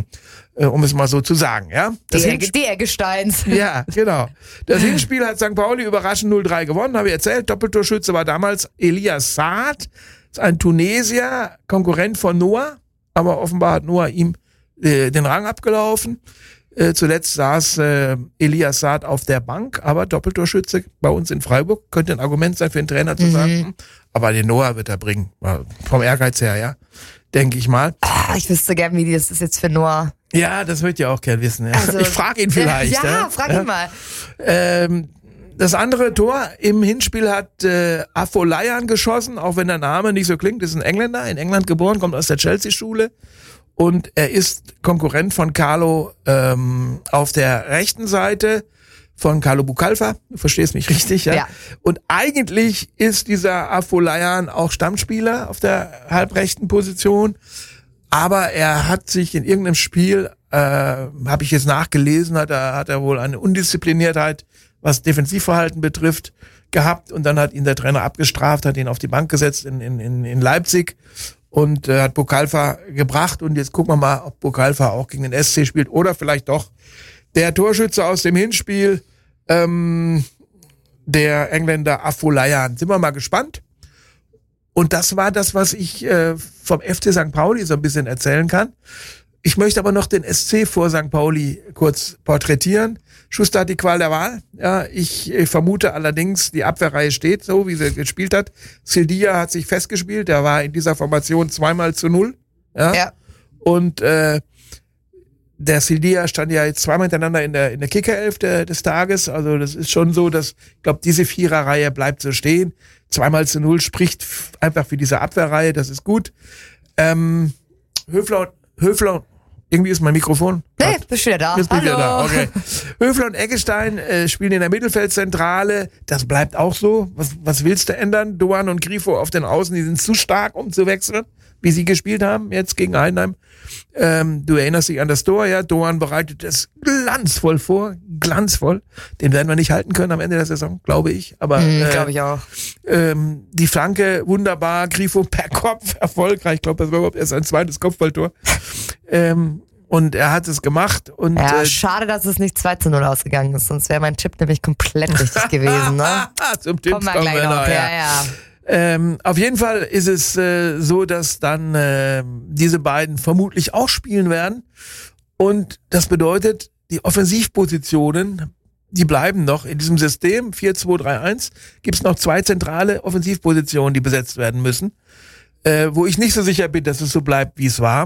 um es mal so zu sagen. Ja, das die, Egg- die Eggesteins. Ja, genau. Das Hinspiel hat Sankt Pauli überraschend null drei gewonnen, habe ich erzählt. Doppeltorschütze war damals Elias Saad, ein Tunesier, Konkurrent von Noah, aber offenbar hat Noah ihm äh, den Rang abgelaufen. Äh, zuletzt saß äh, Elias Saad auf der Bank, aber Doppeltorschütze bei uns in Freiburg könnte ein Argument sein für den Trainer zu sagen, mhm. aber den Noah wird er bringen, vom Ehrgeiz her, ja, denke ich mal. Ah, ich wüsste gern, wie das ist jetzt für Noah. Ja, das würde ich auch gern wissen. Ja. Also, ich frage ihn vielleicht. Ja, ja. frag ihn ja. mal. Ähm, das andere Tor im Hinspiel hat äh, Afolayan geschossen, auch wenn der Name nicht so klingt, ist ein Engländer, in England geboren, kommt aus der Chelsea-Schule. Und er ist Konkurrent von Carlo ähm, auf der rechten Seite, von Carlo Bucalfa. Du verstehst mich richtig, ja? Ja. Und eigentlich ist dieser Afolayan auch Stammspieler auf der halbrechten Position. Aber er hat sich in irgendeinem Spiel, äh, habe ich jetzt nachgelesen, hat er, hat er wohl eine Undiszipliniertheit, was Defensivverhalten betrifft, gehabt. Und dann hat ihn der Trainer abgestraft, hat ihn auf die Bank gesetzt in, in, in, in Leipzig. Und äh, hat Bucalfa gebracht. Und jetzt gucken wir mal, ob Bucalfa auch gegen den S C spielt. Oder vielleicht doch der Torschütze aus dem Hinspiel, ähm, der Engländer Afolayan. Sind wir mal gespannt. Und das war das, was ich äh, vom F C Sankt Pauli so ein bisschen erzählen kann. Ich möchte aber noch den S C vor Sankt Pauli kurz porträtieren. Schuster hat die Qual der Wahl. Ja, ich, ich vermute allerdings, die Abwehrreihe steht so, wie sie gespielt hat. Sildia hat sich festgespielt. Der war in dieser Formation zweimal zu null. Ja. ja. Und äh, der Sildia stand ja jetzt zweimal hintereinander in der in der Kickerelf der, des Tages. Also das ist schon so, dass ich glaube, diese Viererreihe bleibt so stehen. Zweimal zu null spricht einfach für diese Abwehrreihe. Das ist gut. Ähm, Höfler, Höfler. Irgendwie ist mein Mikrofon. Nee, bist wieder da. Jetzt bin ich wieder da. Okay. Höfler und Eggestein äh, spielen in der Mittelfeldzentrale. Das bleibt auch so. Was, was willst du ändern? Doan und Grifo auf den Außen, die sind zu stark, um zu wechseln, wie sie gespielt haben jetzt gegen Heidenheim. Ähm, du erinnerst dich an das Tor, ja? Doan bereitet es glanzvoll vor. Glanzvoll. Den werden wir nicht halten können am Ende der Saison, glaube ich. Aber mhm, äh, glaube ich auch. Ähm, die Flanke wunderbar. Grifo per Kopf erfolgreich. Ich glaube, das war überhaupt erst ein zweites Kopfballtor. Ähm, Und er hat es gemacht. Und, Ja, äh, schade, dass es nicht zwei zu null ausgegangen ist, sonst wäre mein Tipp nämlich komplett richtig gewesen, ne? Zum Tipp Kommen wir kommen gleich wir noch, noch, ja, ja. Ähm, auf jeden Fall ist es äh, so, dass dann äh, diese beiden vermutlich auch spielen werden. Und das bedeutet, die Offensivpositionen, die bleiben noch in diesem System vier zwei drei eins. Gibt es noch zwei zentrale Offensivpositionen, die besetzt werden müssen, äh, wo ich nicht so sicher bin, dass es so bleibt, wie es war.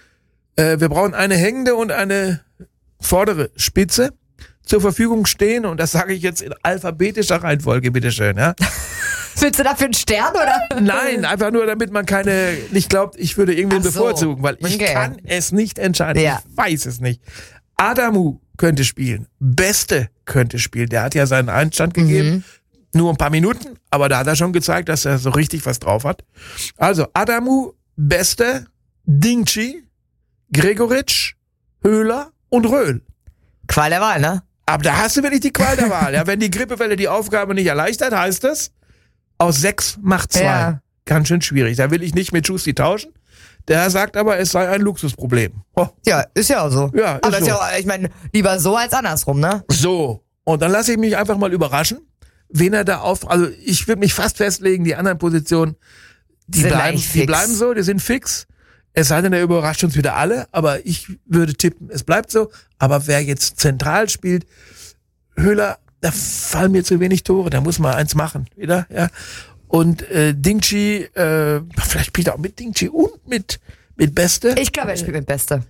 Äh, wir brauchen eine hängende und eine vordere Spitze zur Verfügung stehen. Und das sage ich jetzt in alphabetischer Reihenfolge, bitteschön, ja. Willst du dafür einen Stern, oder? Nein, einfach nur, damit man keine, nicht glaubt, ich würde irgendwen Ach so. bevorzugen, weil ich Okay. kann es nicht entscheiden. Ja. Ich weiß es nicht. Adamu könnte spielen. Beste könnte spielen. Der hat ja seinen Einstand gegeben. Mhm. Nur ein paar Minuten, aber da hat er schon gezeigt, dass er so richtig was drauf hat. Also, Adamu, Beste, Dingchi, Gregoritsch, Höhler und Röhl. Qual der Wahl, ne? Aber da hast du wirklich die Qual der Wahl. Ja, wenn die Grippewelle die Aufgabe nicht erleichtert, heißt es, aus sechs macht zwei. Ja. Ganz schön schwierig. Da will ich nicht mit Schusti tauschen. Der sagt aber, es sei ein Luxusproblem. Oh, Ja, ist ja auch so. Ja, ist Aber ist so. ja auch, ich meine, lieber so als andersrum, ne? so. Und dann lasse ich mich einfach mal überraschen, wen er da auf. Also ich würde mich fast festlegen, die anderen Positionen, die Sind bleiben, eigentlich die fix. bleiben so, die sind fix. Es sei denn, er überrascht uns wieder alle, aber ich würde tippen, es bleibt so. Aber wer jetzt zentral spielt, Höhler, da fallen mir zu wenig Tore, da muss man eins machen, wieder, ja. Und äh, Dingchi, äh, vielleicht spielt er auch mit Dingchi und mit mit Beste. Ich glaube, er spielt mit Beste.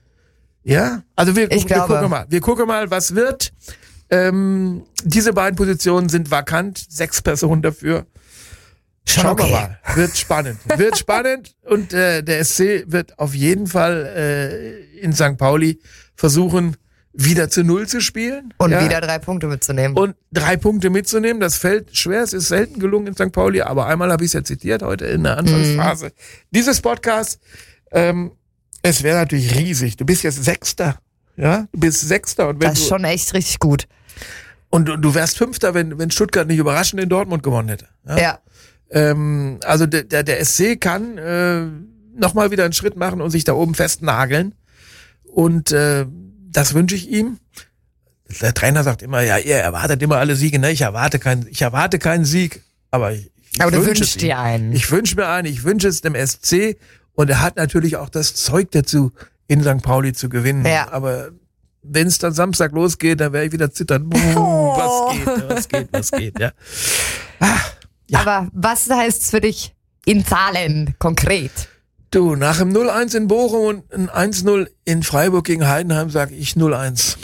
Ja, also wir, Ich wir glaube. gucken mal. Wir gucken mal, was wird. Ähm, diese beiden Positionen sind vakant, sechs Personen dafür. Schon Schauen okay. wir mal. Wird spannend. Wird spannend und äh, der S C wird auf jeden Fall äh, in Sankt Pauli versuchen, wieder zu Null zu spielen. Und ja, wieder drei Punkte mitzunehmen. und drei Punkte mitzunehmen. Das fällt schwer. Es ist selten gelungen in Sankt Pauli, aber einmal habe ich es ja zitiert heute in der Anfangsphase Mhm. dieses Podcasts. Ähm, es wäre natürlich riesig. Du bist jetzt Sechster. Ja, du bist Sechster und wenn das ist du, schon echt richtig gut. und, und du wärst Fünfter, wenn, wenn Stuttgart nicht überraschend in Dortmund gewonnen hätte. Ja? Ja. Ähm, also der, der, der S C kann äh, nochmal wieder einen Schritt machen und sich da oben festnageln. Und äh, das wünsche ich ihm. Der Trainer sagt immer, ja, ihr erwartet immer alle Siege. Ne? Ich erwarte keinen, ich erwarte keinen Sieg. Aber ich, ich Aber du wünsche wünschst es ihm. dir einen. Ich wünsche mir einen. Ich wünsche es dem S C. Und er hat natürlich auch das Zeug dazu, in Sankt Pauli zu gewinnen. Ja. Aber wenn es dann Samstag losgeht, dann werde ich wieder zittern. Oh. Was geht, was geht, was geht, ja. Ah, ja. Aber was heißt's für dich in Zahlen konkret? Du, nach dem null eins in Bochum und ein eins null in Freiburg gegen Heidenheim sage ich null eins.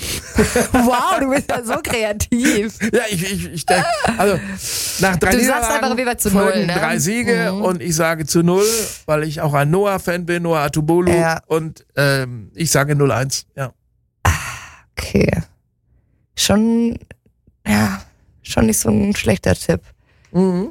Wow, du bist ja so kreativ. Ja, ich, ich, ich denke, also nach drei Du sagst Niederlagen einfach wieder zu folgen null, ne? drei Siege Mhm. und ich sage zu null, weil ich auch ein Noah-Fan bin, Noah Atubolu Ja. und ähm, ich sage null eins, ja. Okay. Schon, ja, schon nicht so ein schlechter Tipp. Mhm.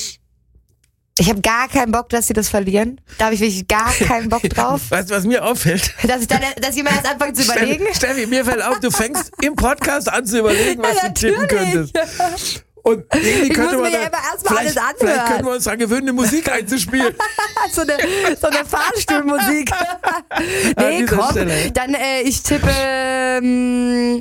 Ich habe gar keinen Bock, dass sie das verlieren. Da habe ich wirklich gar keinen Bock drauf. Weißt du, was mir auffällt? Dass ich dann, dass jemand erst anfängt zu überlegen. Steffi, Steffi, mir fällt auf, du fängst im Podcast an zu überlegen, was Ja, du tippen natürlich. könntest. Und irgendwie Ich könnte muss man mir da, ja immer erst mal vielleicht, alles anhören. vielleicht können wir uns daran gewöhnen, eine Musik einzuspielen. so eine, so eine Fahrstuhlmusik. nee, dieser komm. Stelle. Dann, äh, ich tippe ähm,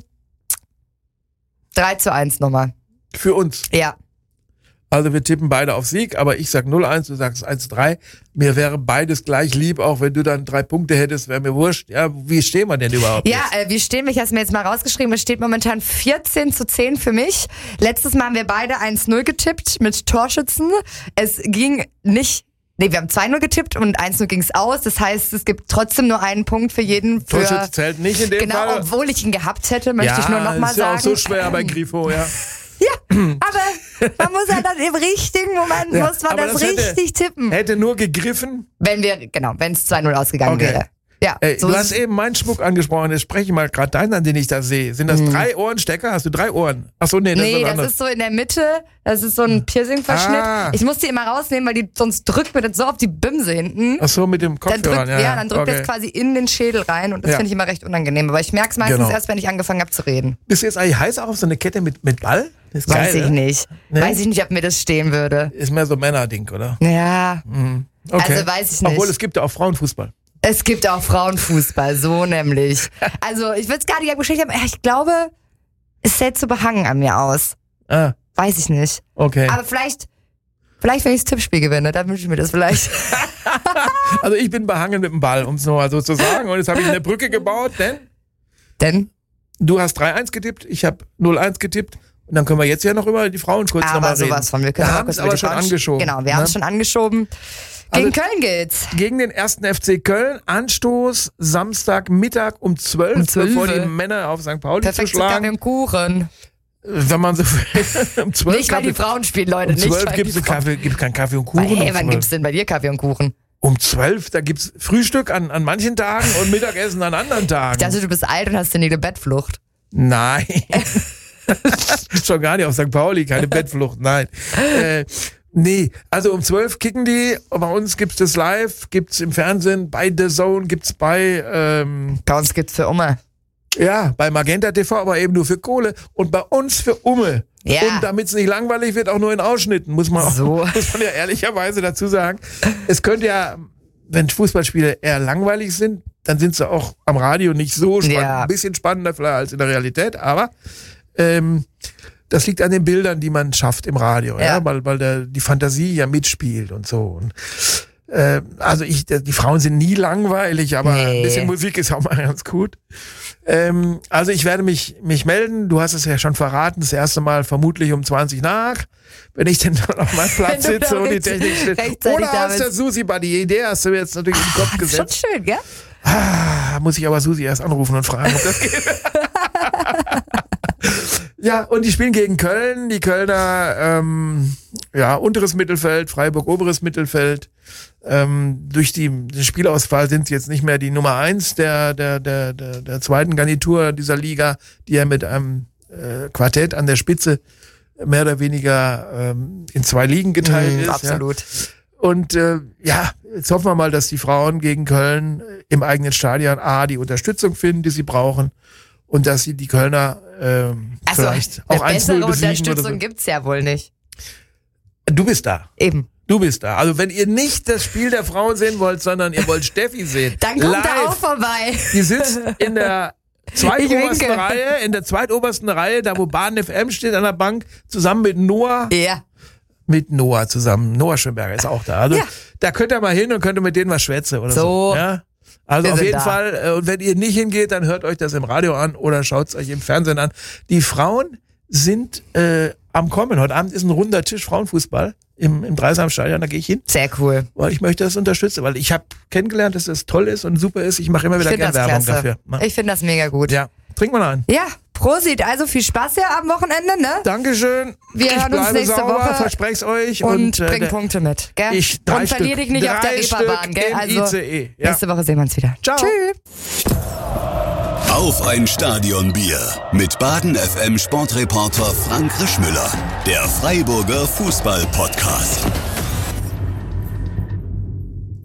drei zu eins nochmal. Für uns. Ja. Also wir tippen beide auf Sieg, aber ich sag null eins, du sagst eins drei. Mir wäre beides gleich lieb, auch wenn du dann drei Punkte hättest, wäre mir wurscht. Ja, wie stehen wir denn überhaupt? Ja, jetzt? äh, wie stehen wir? Ich habe es mir jetzt mal rausgeschrieben. Es steht momentan vierzehn zu zehn für mich. Letztes Mal haben wir beide eins null getippt mit Torschützen. Es ging nicht. Nee, wir haben zwei null getippt und eins null ging es aus. Das heißt, es gibt trotzdem nur einen Punkt für jeden. Für, Torschütze zählt nicht in dem genau, Fall. obwohl ich ihn gehabt hätte, möchte ja, ich nur nochmal ist ja sagen. auch so schwer bei Grifo, ja. Ja, aber man muss halt dann im richtigen Moment, Ja, muss man aber das, das hätte- richtig tippen. Hätte nur gegriffen. Wenn wir, genau, wenn es zwei null ausgegangen Okay. wäre. Ja, Ey, so du ist hast es. eben meinen Schmuck angesprochen, jetzt spreche ich mal gerade deinen an, den ich da sehe. Sind das Mhm. drei Ohrenstecker? Hast du drei Ohren? Achso, nee, das ist Nee, was das anderes. ist so in der Mitte, das ist so ein Piercing-Verschnitt. Ah. Ich muss die immer rausnehmen, weil die sonst drückt mir das so auf die Bimse hinten. Achso, mit dem Dann Kopfhörer. drückt, ja, dann drückt okay. das quasi in den Schädel rein und das Ja. finde ich immer recht unangenehm. Aber ich merke es meistens Genau. erst, wenn ich angefangen habe zu reden. Bist du jetzt eigentlich heiß auch auf so eine Kette mit, mit Ball? Das ist Weiß geil, ich ne? nicht. Nee? Weiß ich nicht, ob mir das stehen würde. Ist mehr so Männerding, oder? Ja, Okay. also weiß ich nicht. Obwohl, es gibt ja auch Frauenfußball. Es gibt auch Frauenfußball, so nämlich. Also ich würde es gar nicht beschrieben haben. Ich glaube, es sähe zu behangen an mir aus. Ah, Weiß ich nicht. okay. Aber vielleicht, vielleicht wenn ich das Tippspiel gewinne, dann wünsche ich mir das vielleicht. Also ich bin behangen mit dem Ball, um es nochmal so zu sagen. Und jetzt habe ich eine Brücke gebaut, denn Denn? du hast drei eins getippt, ich habe null eins getippt. Und dann können wir jetzt ja noch über die Frauen kurz Aber nochmal reden. sowas von. Wir können wir auch haben kurz es über aber die schon Frauen- angeschoben. Genau, wir ne? haben es schon angeschoben. Gegen Also- Köln geht's. Gegen den ersten F C Köln. Anstoß Samstagmittag um zwölf, Um zwölf. bevor die Männer auf Sankt Pauli Perfekt zu zu Kaffee schlagen. und Kuchen. Wenn man so will. Um zwölf Nicht, weil die Frauen spielen, Leute. um Nicht, zwölf weil gibt die es Frauen- Kaffee, gibt keinen Kaffee und Kuchen. Hey, um wann zwölf. gibt's denn bei dir Kaffee und Kuchen? Um zwölf, da gibt's Frühstück an, an manchen Tagen und Mittagessen an anderen Tagen. Ich dachte, du bist alt und hast eine Bettflucht. Nein. Schon gar nicht auf Sankt Pauli, keine Bettflucht, nein. Äh, nee, also um zwölf kicken die. Bei uns gibt's das live, gibt's im Fernsehen, bei The Zone, gibt's bei, ähm, Bei uns gibt's für Oma. ja, bei Magenta T V, aber eben nur für Kohle. Und bei uns für Umme. Ja. Und damit es nicht langweilig wird, auch nur in Ausschnitten, muss man, auch, So. muss man ja ehrlicherweise dazu sagen. Es könnte ja, wenn Fußballspiele eher langweilig sind, dann sind sie auch am Radio nicht so spannend. Ja. Ein bisschen spannender vielleicht als in der Realität, aber ähm, das liegt an den Bildern, die man schafft im Radio, ja, Ja. weil, weil der, die Fantasie ja mitspielt und so. Und, äh, also ich, die Frauen sind nie langweilig, aber Nee. ein bisschen Musik ist auch mal ganz gut. Ähm, also ich werde mich, mich melden. Du hast es ja schon verraten. Das erste Mal vermutlich um zwanzig nach. Wenn ich denn dann auf meinem Platz Wenn du sitze da und die recht- Technik steht. rechtzeitig Oder da aus der bist. Susi-Bar. Die Idee hast du mir jetzt natürlich in den Kopf Schon gesetzt. schön, gell? Ah, muss ich aber Susi erst anrufen und fragen, ob das geht. Ja, und die spielen gegen Köln. Die Kölner, ähm, ja, unteres Mittelfeld, Freiburg oberes Mittelfeld. Ähm, durch die, die Spielauswahl sind sie jetzt nicht mehr die Nummer eins der, der, der, der, der zweiten Garnitur dieser Liga, die ja mit einem äh, Quartett an der Spitze mehr oder weniger ähm, in zwei Ligen geteilt Mhm, ist. absolut. Ja. Und äh, ja, jetzt hoffen wir mal, dass die Frauen gegen Köln im eigenen Stadion A die Unterstützung finden, die sie brauchen, und dass sie die Kölner ähm, Also, vielleicht eine auch eins null bessere besiegen Unterstützung oder so. gibt's ja wohl nicht. Du bist da. Eben. Du bist da. Also wenn ihr nicht das Spiel der Frauen sehen wollt, sondern ihr wollt Steffi sehen, Dann kommt live, er auch vorbei. die sitzt in der zweitobersten winke. Reihe, in der zweitobersten Reihe, da wo Baden F M steht an der Bank, zusammen mit Noah. Ja. Mit Noah zusammen. Noah Schönberger ist auch da. Also Ja. da könnt ihr mal hin und könnt ihr mit denen was schwätzen oder so. So. Ja? Also Wir auf sind jeden da. Fall, äh, und wenn ihr nicht hingeht, dann hört euch das im Radio an oder schaut es euch im Fernsehen an. Die Frauen sind äh, am Kommen. Heute Abend ist ein runder Tisch Frauenfußball im, im Dreisamstadion, da gehe ich hin, Sehr cool. weil ich möchte das unterstützen, weil ich habe kennengelernt, dass das toll ist und super ist. Ich mache immer Ich wieder finde gerne das Werbung klasse. dafür. Na? Ich finde das mega gut. Ja, trink mal ein. Ja, Prosit. Also viel Spaß ja am Wochenende, ne? Dankeschön. Wir ich hören uns bleibe nächste sauber, Woche versprech's euch. Und, Und, äh, bring der- Punkte mit, gell? Ich, drei und verlier Stück, dich nicht auf der drei Reeperbahn, Stück gell? im Also I C E. Ja. nächste Woche sehen wir uns wieder. Ciao. Tschüss. Auf ein Stadionbier mit Baden F M Sportreporter Frank Rischmüller. Der Freiburger Fußball-Podcast.